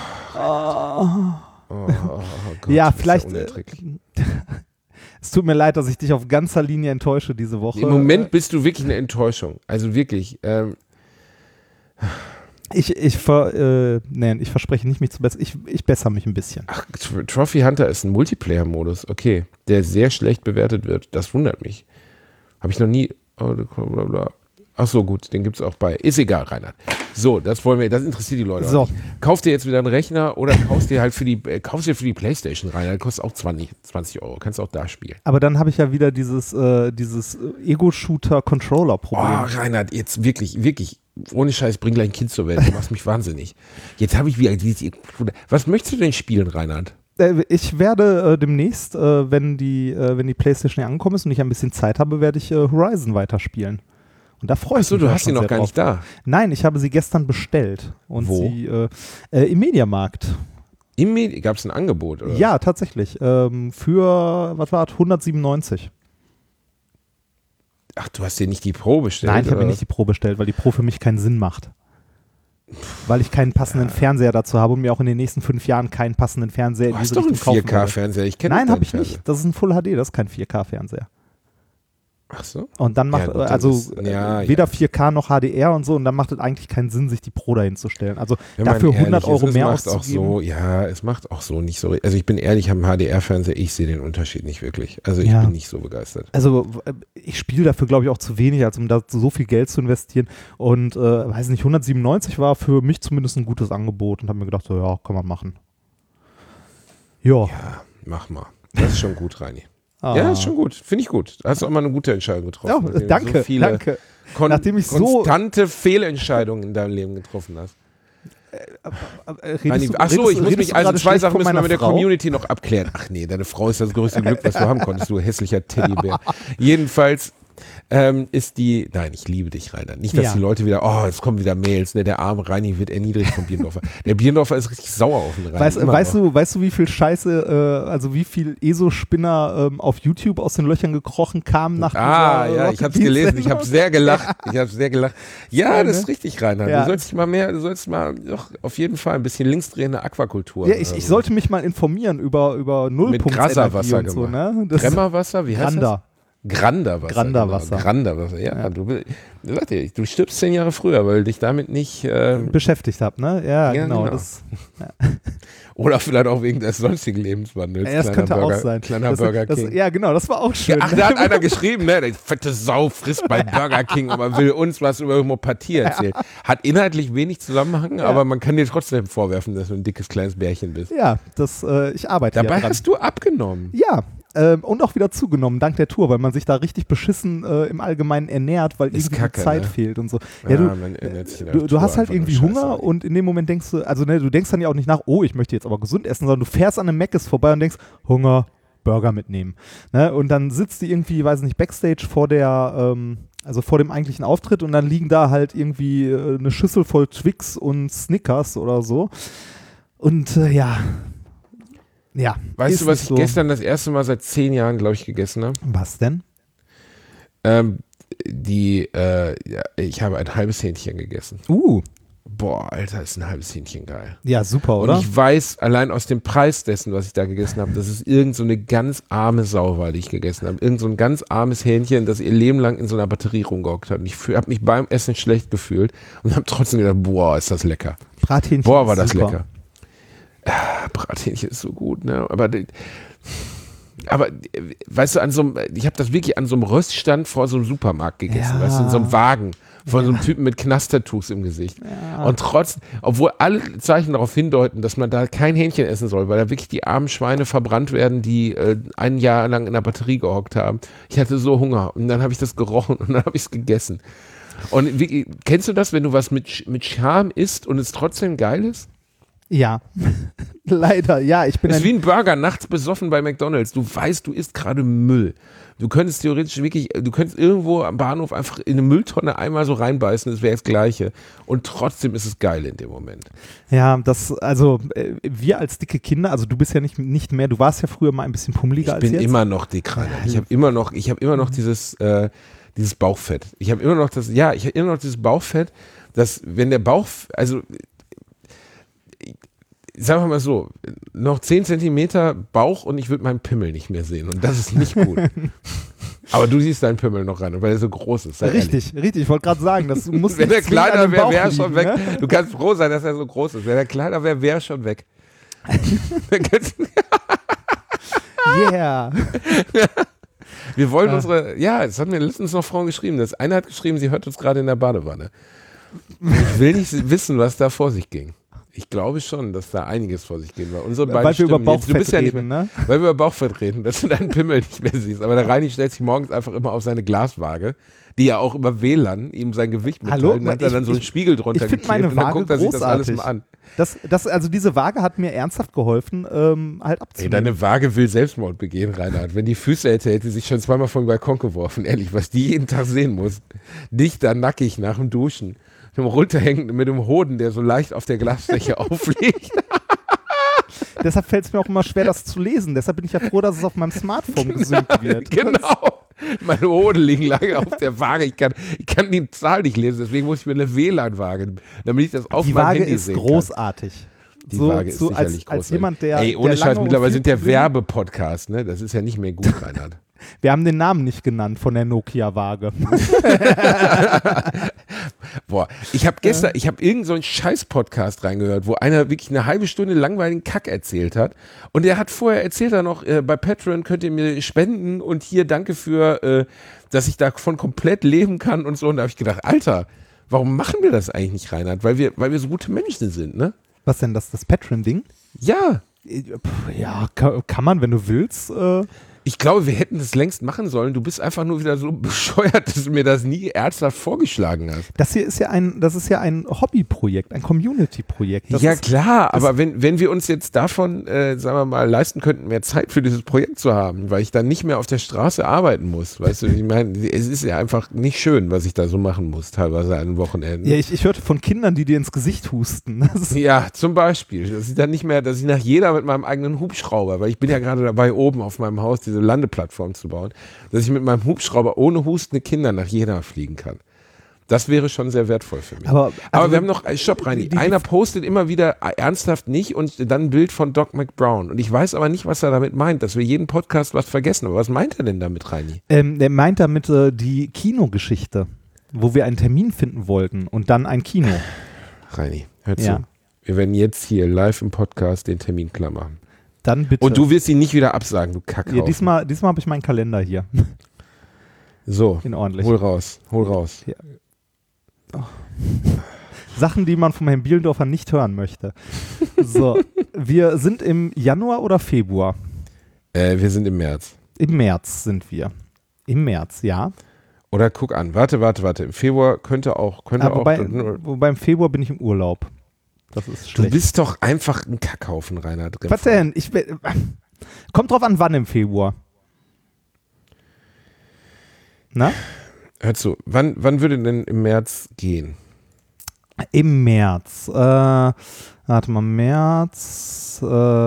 C: Gott,
B: Ja,
C: das ist
B: vielleicht.
C: unerträglich.
B: Es tut mir leid, dass ich dich auf ganzer Linie enttäusche diese Woche.
C: Im Moment bist du wirklich eine Enttäuschung. Also wirklich.
B: Ich verspreche nicht, mich zu bessern. Ich bessere mich ein bisschen.
C: Ach, Trophy Hunter ist ein Multiplayer-Modus. Okay. Der sehr schlecht bewertet wird. Das wundert mich. Habe ich noch nie. Ach so, gut. Den gibt es auch bei. Ist egal, Reinhard. So, das interessiert die Leute.
B: So.
C: Auch nicht. Kauf dir jetzt wieder einen Rechner oder kaufst dir halt für die PlayStation rein. Das kostet auch 20 €. Kannst auch da spielen.
B: Aber dann habe ich ja wieder dieses Ego-Shooter-Controller-Problem.
C: Oh, Reinhard, jetzt wirklich, wirklich. Ohne Scheiß, bring gleich ein Kind zur Welt. Du machst mich wahnsinnig. Jetzt habe ich wieder. Was möchtest du denn spielen, Reinhard?
B: Ich werde demnächst, wenn die PlayStation hier angekommen ist und ich ein bisschen Zeit habe, werde ich Horizon weiterspielen. Und da freue ich mich.
C: Achso, du hast sie
B: schon
C: noch
B: sehr
C: gar
B: drauf.
C: nicht da.
B: Nein, ich habe sie gestern bestellt. Und
C: Wo?
B: sie im Mediamarkt.
C: Gab es ein Angebot, oder?
B: Ja, tatsächlich. Für, was war das, 197.
C: Ach, du hast dir nicht die Pro bestellt?
B: Nein, ich habe mir
C: oder?
B: nicht die Pro bestellt, weil die Pro für mich keinen Sinn macht. Weil ich keinen passenden Fernseher dazu habe und mir auch in den nächsten 5 Jahren keinen passenden Fernseher
C: Du
B: in
C: hast
B: diese
C: doch einen
B: Richtung kaufen werde.
C: 4K-Fernseher. Ich kenne
B: Nein,
C: deinen
B: habe ich
C: Fernseher.
B: nicht. Das ist ein Full HD, das ist kein 4K-Fernseher.
C: Ach so.
B: Und dann macht,
C: Ja, gut, dann
B: also
C: ist- ja,
B: weder
C: ja.
B: 4K noch HDR und so, und dann macht es eigentlich keinen Sinn, sich die Pro dahin zu stellen. Also
C: Wenn man
B: dafür
C: ehrlich
B: 100 €
C: ist,
B: mehr
C: es macht auch
B: auszugeben.
C: so, ja, es macht auch so nicht so. Also ich bin ehrlich, ich habe einen HDR-Fernseher, ich sehe den Unterschied nicht wirklich. Also ich
B: Ja.
C: bin nicht so begeistert.
B: Also ich spiele dafür, glaube ich, auch zu wenig, als um da so viel Geld zu investieren. Und weiß nicht, 197 war für mich zumindest ein gutes Angebot und habe mir gedacht, so, ja, kann man machen. Ja.
C: Ja, mach mal. Das ist schon gut, Reini.
B: Ah.
C: Ja, ist schon gut. Finde ich gut. Hast du auch mal eine gute Entscheidung getroffen.
B: Ja,
C: nachdem du
B: danke,
C: so viele
B: danke. Nachdem ich so-
C: konstante Fehlentscheidungen in deinem Leben getroffen hast.
B: Redest du-
C: Ach so,
B: redest-
C: ich muss
B: redest
C: mich,
B: du
C: also
B: gerade
C: 2
B: schlecht
C: Sachen
B: von
C: müssen wir
B: meiner
C: mit der
B: Frau?
C: Community noch abklären. Ach nee, deine Frau ist das größte Glück, was du haben konntest, du hässlicher Teddybär. Jedenfalls ist die, nein, ich liebe dich, Rainer. Nicht, dass
B: Ja.
C: die Leute wieder, oh, es kommen wieder Mails, ne, der arme Reini wird erniedrigt vom Bierendorfer. Der Bierendorfer ist richtig sauer auf den Reini.
B: Weißt du, wie viel Scheiße, also wie viel ESO-Spinner auf YouTube aus den Löchern gekrochen kamen nach
C: Ah,
B: dieser
C: ja, ich habe es gelesen, ich habe sehr gelacht. Ich habe sehr gelacht. Ja, das ist richtig, Rainer.
B: Ja.
C: Du sollst mal doch auf jeden Fall ein bisschen linksdrehende Aquakultur.
B: Ja, ich sollte mich mal informieren über Nullpunktsenergie
C: Grasserwasser
B: und so,
C: gemacht.
B: ne? Das
C: Bremmerwasser, wie heißt
B: Granda.
C: das? Granderwasser.
B: Granderwasser.
C: Genau. Granderwasser, ja. Du stirbst 10 Jahre früher, weil dich damit nicht.
B: beschäftigt habe, ne? Ja,
C: Ja,
B: genau.
C: genau.
B: Das,
C: Oder vielleicht auch wegen des sonstigen Lebenswandels.
B: das könnte auch sein.
C: Kleiner Burger King.
B: Ja, genau, das war auch schön.
C: Ach, da hat einer geschrieben, ne? Der fette Sau frisst bei Burger King und man will uns was über Homöopathie erzählen. Hat inhaltlich wenig Zusammenhang, aber man kann dir trotzdem vorwerfen, dass du ein dickes kleines Bärchen bist.
B: Ja, ich arbeite
C: Dabei
B: ja dran.
C: hast du abgenommen.
B: Ja, und auch wieder zugenommen, dank der Tour, weil man sich da richtig beschissen im Allgemeinen ernährt, weil
C: Ist
B: irgendwie
C: Kacke,
B: die Zeit
C: ne?
B: fehlt und so.
C: Ja,
B: Ja,
C: man ernährt sich in der
B: du
C: Tour
B: hast halt
C: einfach
B: irgendwie
C: nur
B: Hunger
C: Scheiße.
B: und in dem Moment denkst du, also ne, du denkst dann ja auch nicht nach, oh, ich möchte jetzt aber gesund essen, sondern du fährst an einem Mc's vorbei und denkst, Hunger, Burger mitnehmen. Ne? Und dann sitzt die irgendwie, weiß nicht, Backstage vor vor dem eigentlichen Auftritt und dann liegen da halt irgendwie eine Schüssel voll Twix und Snickers oder so. Und ja.
C: Weißt du, was ich
B: so.
C: gestern das erste Mal seit 10 Jahren, glaube ich, gegessen habe?
B: Was denn?
C: Ich habe ein halbes Hähnchen gegessen. Boah, Alter, ist ein halbes Hähnchen geil.
B: Ja, super, oder?
C: Und ich weiß allein aus dem Preis dessen, was ich da gegessen habe, dass es irgend so eine ganz arme Sau war, die ich gegessen habe. Irgend so ein ganz armes Hähnchen, das ihr Leben lang in so einer Batterie rumgehockt hat. Und ich habe mich beim Essen schlecht gefühlt und habe trotzdem gedacht, boah, ist das lecker.
B: Brathähnchen.
C: Boah, war das
B: super.
C: lecker. Brathähnchen ist so gut, ne? Aber weißt du, ich habe das wirklich an so einem Röststand vor so einem Supermarkt gegessen,
B: Ja.
C: weißt du, in so einem Wagen von so einem Typen mit Knastertuchs im Gesicht.
B: Ja.
C: Und obwohl alle Zeichen darauf hindeuten, dass man da kein Hähnchen essen soll, weil da wirklich die armen Schweine verbrannt werden, die ein Jahr lang in der Batterie gehockt haben. Ich hatte so Hunger und dann habe ich das gerochen und dann habe ich es gegessen. Und kennst du das, wenn du was mit Scham isst und es trotzdem geil ist?
B: Ja, leider, ja. Ich bin
C: Das ist wie ein Burger nachts besoffen bei McDonald's. Du weißt, du isst gerade Müll. Du könntest theoretisch irgendwo am Bahnhof einfach in eine Mülltonne einmal so reinbeißen, das wäre das Gleiche. Und trotzdem ist es geil in dem Moment.
B: Ja, wir als dicke Kinder, also du bist ja nicht mehr, du warst ja früher mal ein bisschen pummeliger als
C: Ich bin
B: jetzt.
C: immer noch dick, Rainer. Ich habe immer noch dieses Bauchfett. Ich habe immer noch dieses Bauchfett, dass wenn der Bauch, also sagen wir mal so, noch 10 Zentimeter Bauch und ich würde meinen Pimmel nicht mehr sehen. Und das ist nicht gut. Aber du siehst deinen Pimmel noch ran, weil er so groß ist.
B: Richtig. Ich wollte gerade sagen, das muss
C: wenn er
B: nicht zwingend an
C: kleiner
B: dem
C: wäre,
B: Bauch
C: wäre er schon
B: liegen,
C: weg.
B: ne?
C: Du kannst froh sein, dass er so groß ist. Wenn er kleiner wäre, wäre er schon weg.
B: Yeah.
C: Wir wollen das hat mir letztens noch Frauen geschrieben. Das eine hat geschrieben, sie hört uns gerade in der Badewanne. Ich will nicht wissen, was da vor sich ging. Ich glaube schon, dass da einiges vor sich ging. Weil
B: wir über Bauchfett reden,
C: mehr,
B: ne?
C: Weil wir über Bauchfett reden, dass du deinen Pimmel nicht mehr siehst. Aber der Reini stellt sich morgens einfach immer auf seine Glaswaage, die ja auch über WLAN ihm sein Gewicht mitteilt.
B: Hallo?
C: Und hat er dann so einen Spiegel drunter
B: ich finde meine
C: und dann
B: Waage
C: guckt er sich das alles mal
B: großartig.
C: an.
B: Also diese Waage hat mir ernsthaft geholfen, halt
C: Ey,
B: abzunehmen.
C: deine Waage will Selbstmord begehen, Reinhard. Wenn die Füße hätte sie sich schon zweimal vom Balkon geworfen. Ehrlich, was die jeden Tag sehen muss. Dich da nackig nach dem Duschen. Mit dem runterhängend, mit dem Hoden, der so leicht auf der Glasfläche aufliegt.
B: Deshalb fällt es mir auch immer schwer, das zu lesen. Deshalb bin ich ja froh, dass es auf meinem Smartphone gesynkt wird.
C: Genau. Meine Hoden liegen lange auf der Waage. Ich kann die Zahl nicht lesen, deswegen muss ich mir eine WLAN-Waage, damit ich das auf meinem
B: Waage
C: Handy
B: ist
C: sehen
B: großartig.
C: Die Waage ist sicherlich großartig.
B: Als jemand, der.
C: Ey, ohne
B: der
C: Scheiß,
B: lange
C: mittlerweile
B: und
C: sind
B: viel
C: der
B: Probleme-
C: Werbepodcast, ne? Das ist ja nicht mehr gut, Reinhard.
B: Wir haben den Namen nicht genannt von der Nokia-Waage.
C: Boah, ich habe irgendeinen so einen Scheiß-Podcast reingehört, wo einer wirklich eine halbe Stunde langweiligen Kack erzählt hat. Und der hat vorher erzählt, bei Patreon könnt ihr mir spenden und hier danke für, dass ich davon komplett leben kann und so. Und da habe ich gedacht, Alter, warum machen wir das eigentlich nicht, Reinhard? Weil wir so gute Menschen sind, ne?
B: Was denn, das Patreon-Ding?
C: Ja.
B: Ja, kann man, wenn du willst.
C: Ich glaube, wir hätten das längst machen sollen. Du bist einfach nur wieder so bescheuert, dass du mir das nie ernsthaft vorgeschlagen hast.
B: Das hier ist ja ein Hobbyprojekt, ein Community-Projekt. Das
C: Ja
B: ist,
C: klar, aber wenn wir uns jetzt davon, sagen wir mal, leisten könnten, mehr Zeit für dieses Projekt zu haben, weil ich dann nicht mehr auf der Straße arbeiten muss, weißt du, ich meine, es ist ja einfach nicht schön, was ich da so machen muss, teilweise an Wochenenden.
B: Ja, ich hörte von Kindern, die dir ins Gesicht husten.
C: Ja, zum Beispiel, dass ich dann nicht mehr, dass ich nach jeder mit meinem eigenen Hubschrauber, weil ich bin ja gerade dabei, oben auf meinem Haus diese Landeplattform zu bauen, dass ich mit meinem Hubschrauber ohne hustende Kinder nach Jena fliegen kann. Das wäre schon sehr wertvoll für mich. Aber wir haben noch, stopp, Reini, einer postet immer wieder ernsthaft nicht und dann ein Bild von Doc McBrown. Und ich weiß aber nicht, was er damit meint, dass wir jeden Podcast was vergessen. Aber was meint er denn damit, Reini?
B: Der meint damit die Kinogeschichte, wo wir einen Termin finden wollten und dann ein Kino.
C: Reini, hör zu.
B: Ja.
C: Wir werden jetzt hier live im Podcast den Termin klar machen.
B: Dann bitte.
C: Und du wirst ihn nicht wieder absagen, du Kackhaufen.
B: Ja, diesmal habe ich meinen Kalender hier.
C: So,
B: In ordentlich.
C: hol raus. Ja.
B: Oh. Sachen, die man vom Herrn Bielendorfer nicht hören möchte. So, wir sind im Januar oder Februar?
C: Wir sind im März.
B: Im März sind wir. Im März, ja.
C: Oder guck an, warte. Im Februar könnte
B: wobei im Februar bin ich im Urlaub. Das ist schlecht.
C: Du bist doch einfach ein Kackhaufen, Rainer.
B: Was denn? Kommt drauf an, wann im Februar. Na?
C: Hör zu, wann würde denn im März gehen?
B: Im März. Warte mal, März.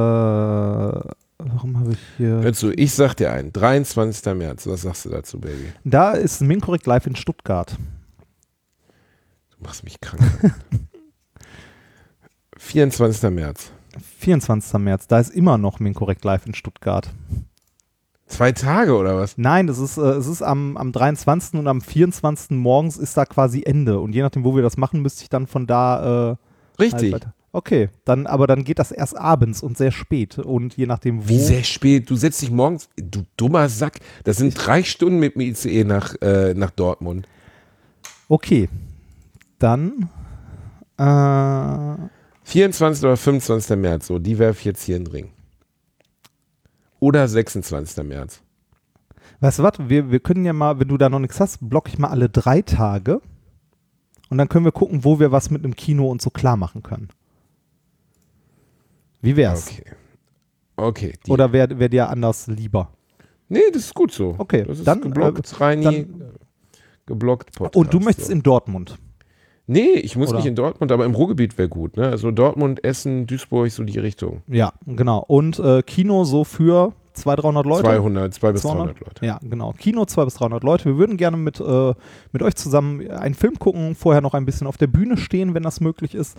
B: Warum habe ich hier.
C: Hör zu, ich sag dir einen. 23. März. Was sagst du dazu, Baby?
B: Da ist Minkorrekt live in Stuttgart.
C: Du machst mich krank. 24. März.
B: 24. März. Da ist immer noch Minkorrekt live in Stuttgart.
C: 2 Tage oder was?
B: Nein, es ist am 23. und am 24. morgens ist da quasi Ende. Und je nachdem, wo wir das machen, müsste ich dann von da.
C: Richtig.
B: Halt okay, aber dann geht das erst abends und sehr spät. Und je nachdem, wo.
C: Wie sehr spät? Du setzt dich morgens, du dummer Sack. Das sind 3 Stunden mit dem ICE nach Dortmund.
B: Okay. Dann.
C: 24. oder 25. März, so, die werfe ich jetzt hier in den Ring. Oder 26. März.
B: Weißt du was, wir können ja mal, wenn du da noch nichts hast, blocke ich mal alle 3 Tage und dann können wir gucken, wo wir was mit einem Kino und so klar machen können. Wie wär's?
C: Okay.
B: Oder wär dir anders lieber?
C: Nee, das ist gut so.
B: Okay,
C: das ist
B: dann
C: geblockt, Reini, geblockt Podcast.
B: Und du möchtest in Dortmund?
C: Nee, ich muss
B: Oder?
C: nicht in Dortmund, aber im Ruhrgebiet wäre gut. Ne? Also Dortmund, Essen, Duisburg, so die Richtung.
B: Ja, genau. Und Kino so für 200-300 Leute?
C: 200 bis 300 Leute.
B: Ja, genau. Kino 200 bis 300 Leute. Wir würden gerne mit euch zusammen einen Film gucken, vorher noch ein bisschen auf der Bühne stehen, wenn das möglich ist.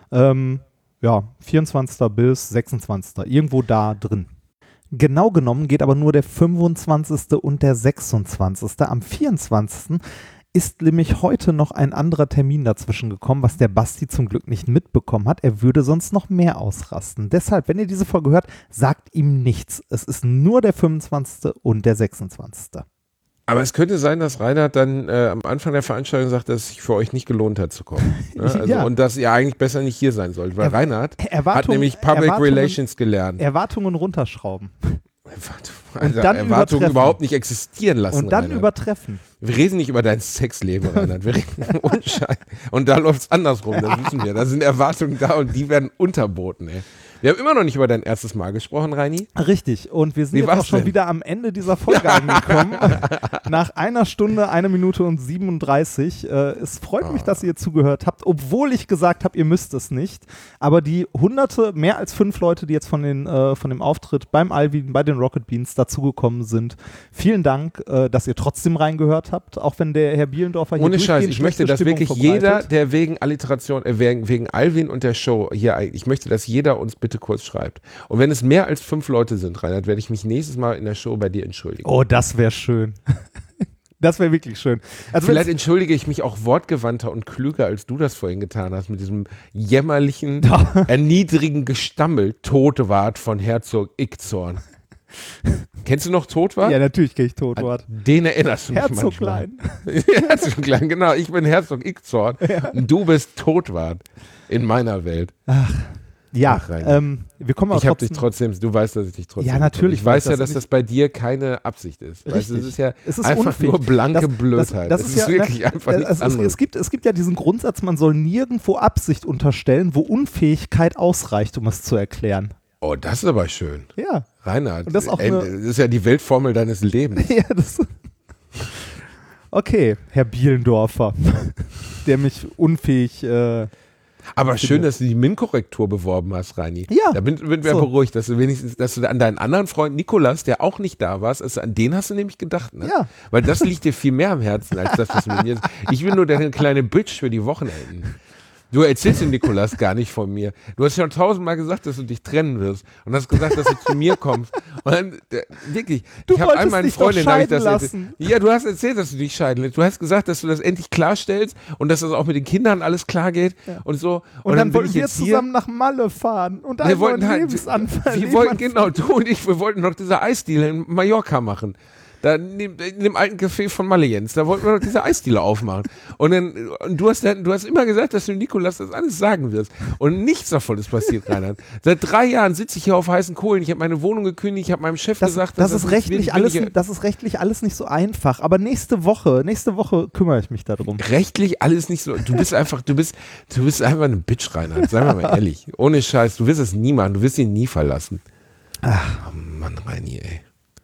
B: 24. bis 26. Irgendwo da drin. Genau genommen geht aber nur der 25. und der 26. Am 24. ist nämlich heute noch ein anderer Termin dazwischen gekommen, was der Basti zum Glück nicht mitbekommen hat. Er würde sonst noch mehr ausrasten. Deshalb, wenn ihr diese Folge hört, sagt ihm nichts. Es ist nur der 25. und der 26.
C: Aber es könnte sein, dass Reinhard dann am Anfang der Veranstaltung sagt, dass es sich für euch nicht gelohnt hat zu kommen. Ne? Also,
B: Ja.
C: Und dass ihr eigentlich besser nicht hier sein sollt. Weil Reinhard hat nämlich Public Relations gelernt.
B: Erwartungen runterschrauben.
C: Also
B: dann
C: Erwartungen
B: übertreffen.
C: überhaupt nicht existieren lassen.
B: Und dann
C: Reinhard.
B: übertreffen.
C: Wir reden nicht über dein Sexleben, Reinhard. Wir reden und da läuft es andersrum, das wissen wir. Da sind Erwartungen da und die werden unterboten, ey. Wir haben immer noch nicht über dein erstes Mal gesprochen, Reini.
B: Richtig. Und wir sind jetzt auch schon wieder am Ende dieser Folge angekommen. Nach 1 Stunde, 1 Minute und 37. Es freut mich, dass ihr zugehört habt, obwohl ich gesagt habe, ihr müsst es nicht. Aber die Hunderte, mehr als 5 Leute, die jetzt von dem Auftritt beim Alvin, bei den Rocket Beans dazugekommen sind. Vielen Dank, dass ihr trotzdem reingehört habt, auch wenn der Herr Bielendorfer hier
C: ohne Scheiß, ich möchte, dass
B: Stimmung
C: wirklich
B: verbreitet.
C: jeder, der wegen Alliteration, wegen Alvin und der Show hier, ich möchte, dass jeder uns bitte kurz schreibt. Und wenn es mehr als 5 Leute sind, Reinhard, werde ich mich nächstes Mal in der Show bei dir entschuldigen.
B: Oh, das wäre schön. Das wäre wirklich schön. Also
C: vielleicht entschuldige ich mich auch wortgewandter und klüger, als du das vorhin getan hast, mit diesem jämmerlichen, erniedrigen Gestammel. Totwart von Herzog Ickzorn. Kennst du noch Totwart?
B: Ja, natürlich kenne ich Totwart.
C: Den erinnerst du mich
B: Herzog
C: manchmal.
B: Klein.
C: Herzog Klein, genau. Ich bin Herzog Ickzorn und du bist Totwart in meiner Welt.
B: Ja,
C: Ach, Reini.
B: wir kommen aber
C: Ich habe dich trotzdem, du weißt, dass ich dich trotzdem.
B: Ja, natürlich.
C: Ich weiß ja,
B: das
C: dass das bei dir keine Absicht ist. Weißt du,
B: Richtig.
C: das ist ja
B: Es ist
C: einfach
B: unfähig.
C: nur blanke Blödheit.
B: Das
C: es
B: ist
C: ist
B: ja,
C: wirklich einfach nichts anderes.
B: Es gibt ja diesen Grundsatz, man soll nirgendwo Absicht unterstellen, wo Unfähigkeit ausreicht, um es zu erklären.
C: Oh, das ist aber schön.
B: Ja.
C: Reinhard,
B: Und das ist auch
C: das ist ja die Weltformel deines Lebens.
B: Ja, okay, Herr Bielendorfer, der mich unfähig.
C: Aber schön, dass du die MINT-Korrektur beworben hast, Reini.
B: Ja.
C: Da bin wir
B: So.
C: beruhigt, dass du wenigstens, dass du an deinen anderen Freund Nikolas, der auch nicht da warst, also an den hast du nämlich gedacht, ne?
B: Ja.
C: Weil das liegt dir viel mehr am Herzen, als das, was mit mir ist. Ich bin nur deine kleine Bitch für die Wochenenden. Du erzählst dem Nikolas gar nicht von mir. Du hast schon 1000-mal gesagt, dass du dich trennen wirst und hast gesagt, dass du zu mir kommst. Und dann, wirklich,
B: Du
C: ich habe
B: wolltest
C: einmal eine
B: dich doch
C: Freundin, da hab ich
B: scheiden
C: das
B: lassen.
C: Ja, du hast erzählt, dass du dich scheiden lässt. Du hast gesagt, dass du das endlich klarstellst und dass das auch mit den Kindern alles klar geht und so.
B: Und dann
C: bin
B: wollten
C: ich
B: wir
C: jetzt
B: zusammen nach Malle fahren und einen
C: wir wollten
B: neuen
C: halt,
B: Lebensanfang.
C: wir wollten, genau, du und ich, wir wollten noch diese Eisdeal in Mallorca machen. Da in dem alten Café von Malle Jens, da wollten wir doch diese Eisdiele aufmachen. Und du hast immer gesagt, dass du Nikolas das alles sagen wirst. Und nichts davon ist passiert, Reinhard. Seit 3 Jahren sitze ich hier auf heißen Kohlen. Ich habe meine Wohnung gekündigt, ich habe meinem Chef gesagt,
B: das ist rechtlich alles nicht so einfach. Aber nächste Woche kümmere ich mich darum.
C: Rechtlich alles nicht so. Du bist einfach eine Bitch, Reinhard. Seien wir mal ehrlich. Ohne Scheiß, du wirst es nie machen. Du wirst ihn nie verlassen. Ach, oh Mann, Reini, ey.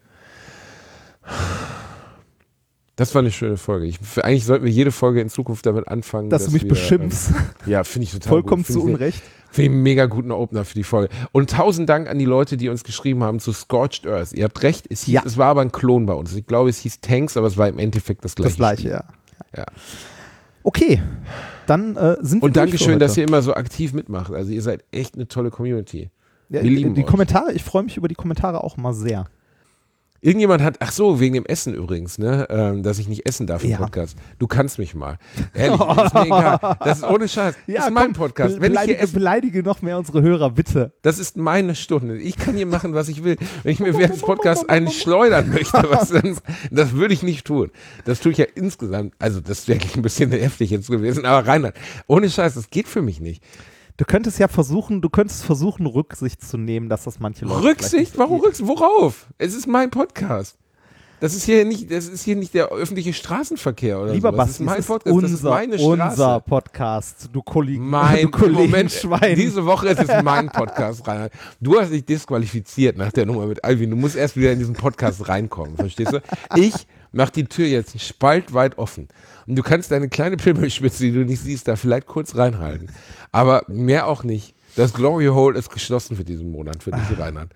C: Das war eine schöne Folge. Eigentlich sollten wir jede Folge in Zukunft damit anfangen,
B: dass du mich beschimpfst.
C: Ja, finde ich total
B: vollkommen
C: gut.
B: zu Unrecht.
C: Finde ich einen mega guten Opener für die Folge. Und 1000 Dank an die Leute, die uns geschrieben haben zu Scorched Earth. Ihr habt recht, es war aber ein Klon bei uns. Ich glaube, es hieß Tanks, aber es war im Endeffekt das gleiche.
B: Das gleiche,
C: Spiel.
B: Ja. Okay, dann sind wir.
C: Und Dankeschön, dass ihr immer so aktiv mitmacht. Also ihr seid echt eine tolle Community.
B: Ja,
C: wir lieben
B: die
C: euch.
B: Kommentare, ich freue mich über die Kommentare auch mal sehr.
C: Irgendjemand hat, ach so, wegen dem Essen übrigens, ne, dass ich nicht essen darf im Podcast. Du kannst mich mal. Ehrlich, ist mir egal. Das ist ohne Scheiß. Das ist mein Podcast. Wenn
B: beleidige noch mehr unsere Hörer, bitte.
C: Das ist meine Stunde. Ich kann hier machen, was ich will. Wenn ich mir während des Podcasts einen schleudern möchte, das würde ich nicht tun. Das tue ich ja insgesamt. Also das ist wirklich ein bisschen heftig jetzt gewesen. Aber Reinhard, ohne Scheiß, das geht für mich nicht.
B: Du könntest versuchen, Rücksicht zu nehmen, dass das manche Leute.
C: Rücksicht? Warum Rücksicht? Worauf? Es ist mein Podcast. Das ist hier nicht der öffentliche Straßenverkehr oder
B: Lieber
C: so.
B: Basti,
C: das ist mein Podcast, das ist meine Straße.
B: Unser Podcast, du Kollegen.
C: Moment,
B: Schwein.
C: Diese Woche ist es mein Podcast, Reinhard. Du hast dich disqualifiziert nach der Nummer mit Alvin. Du musst erst wieder in diesen Podcast reinkommen, verstehst du? Ich mach die Tür jetzt spaltweit offen. Und du kannst deine kleine Pimmelspitze, die du nicht siehst, da vielleicht kurz reinhalten. Aber mehr auch nicht. Das Glory Hole ist geschlossen für diesen Monat, für dich, Reinhard.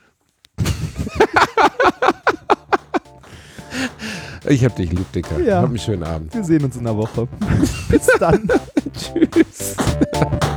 C: Ich hab dich lieb, Dicker.
B: Ja.
C: Hab einen schönen Abend.
B: Wir sehen uns in der Woche. Bis dann.
C: Tschüss.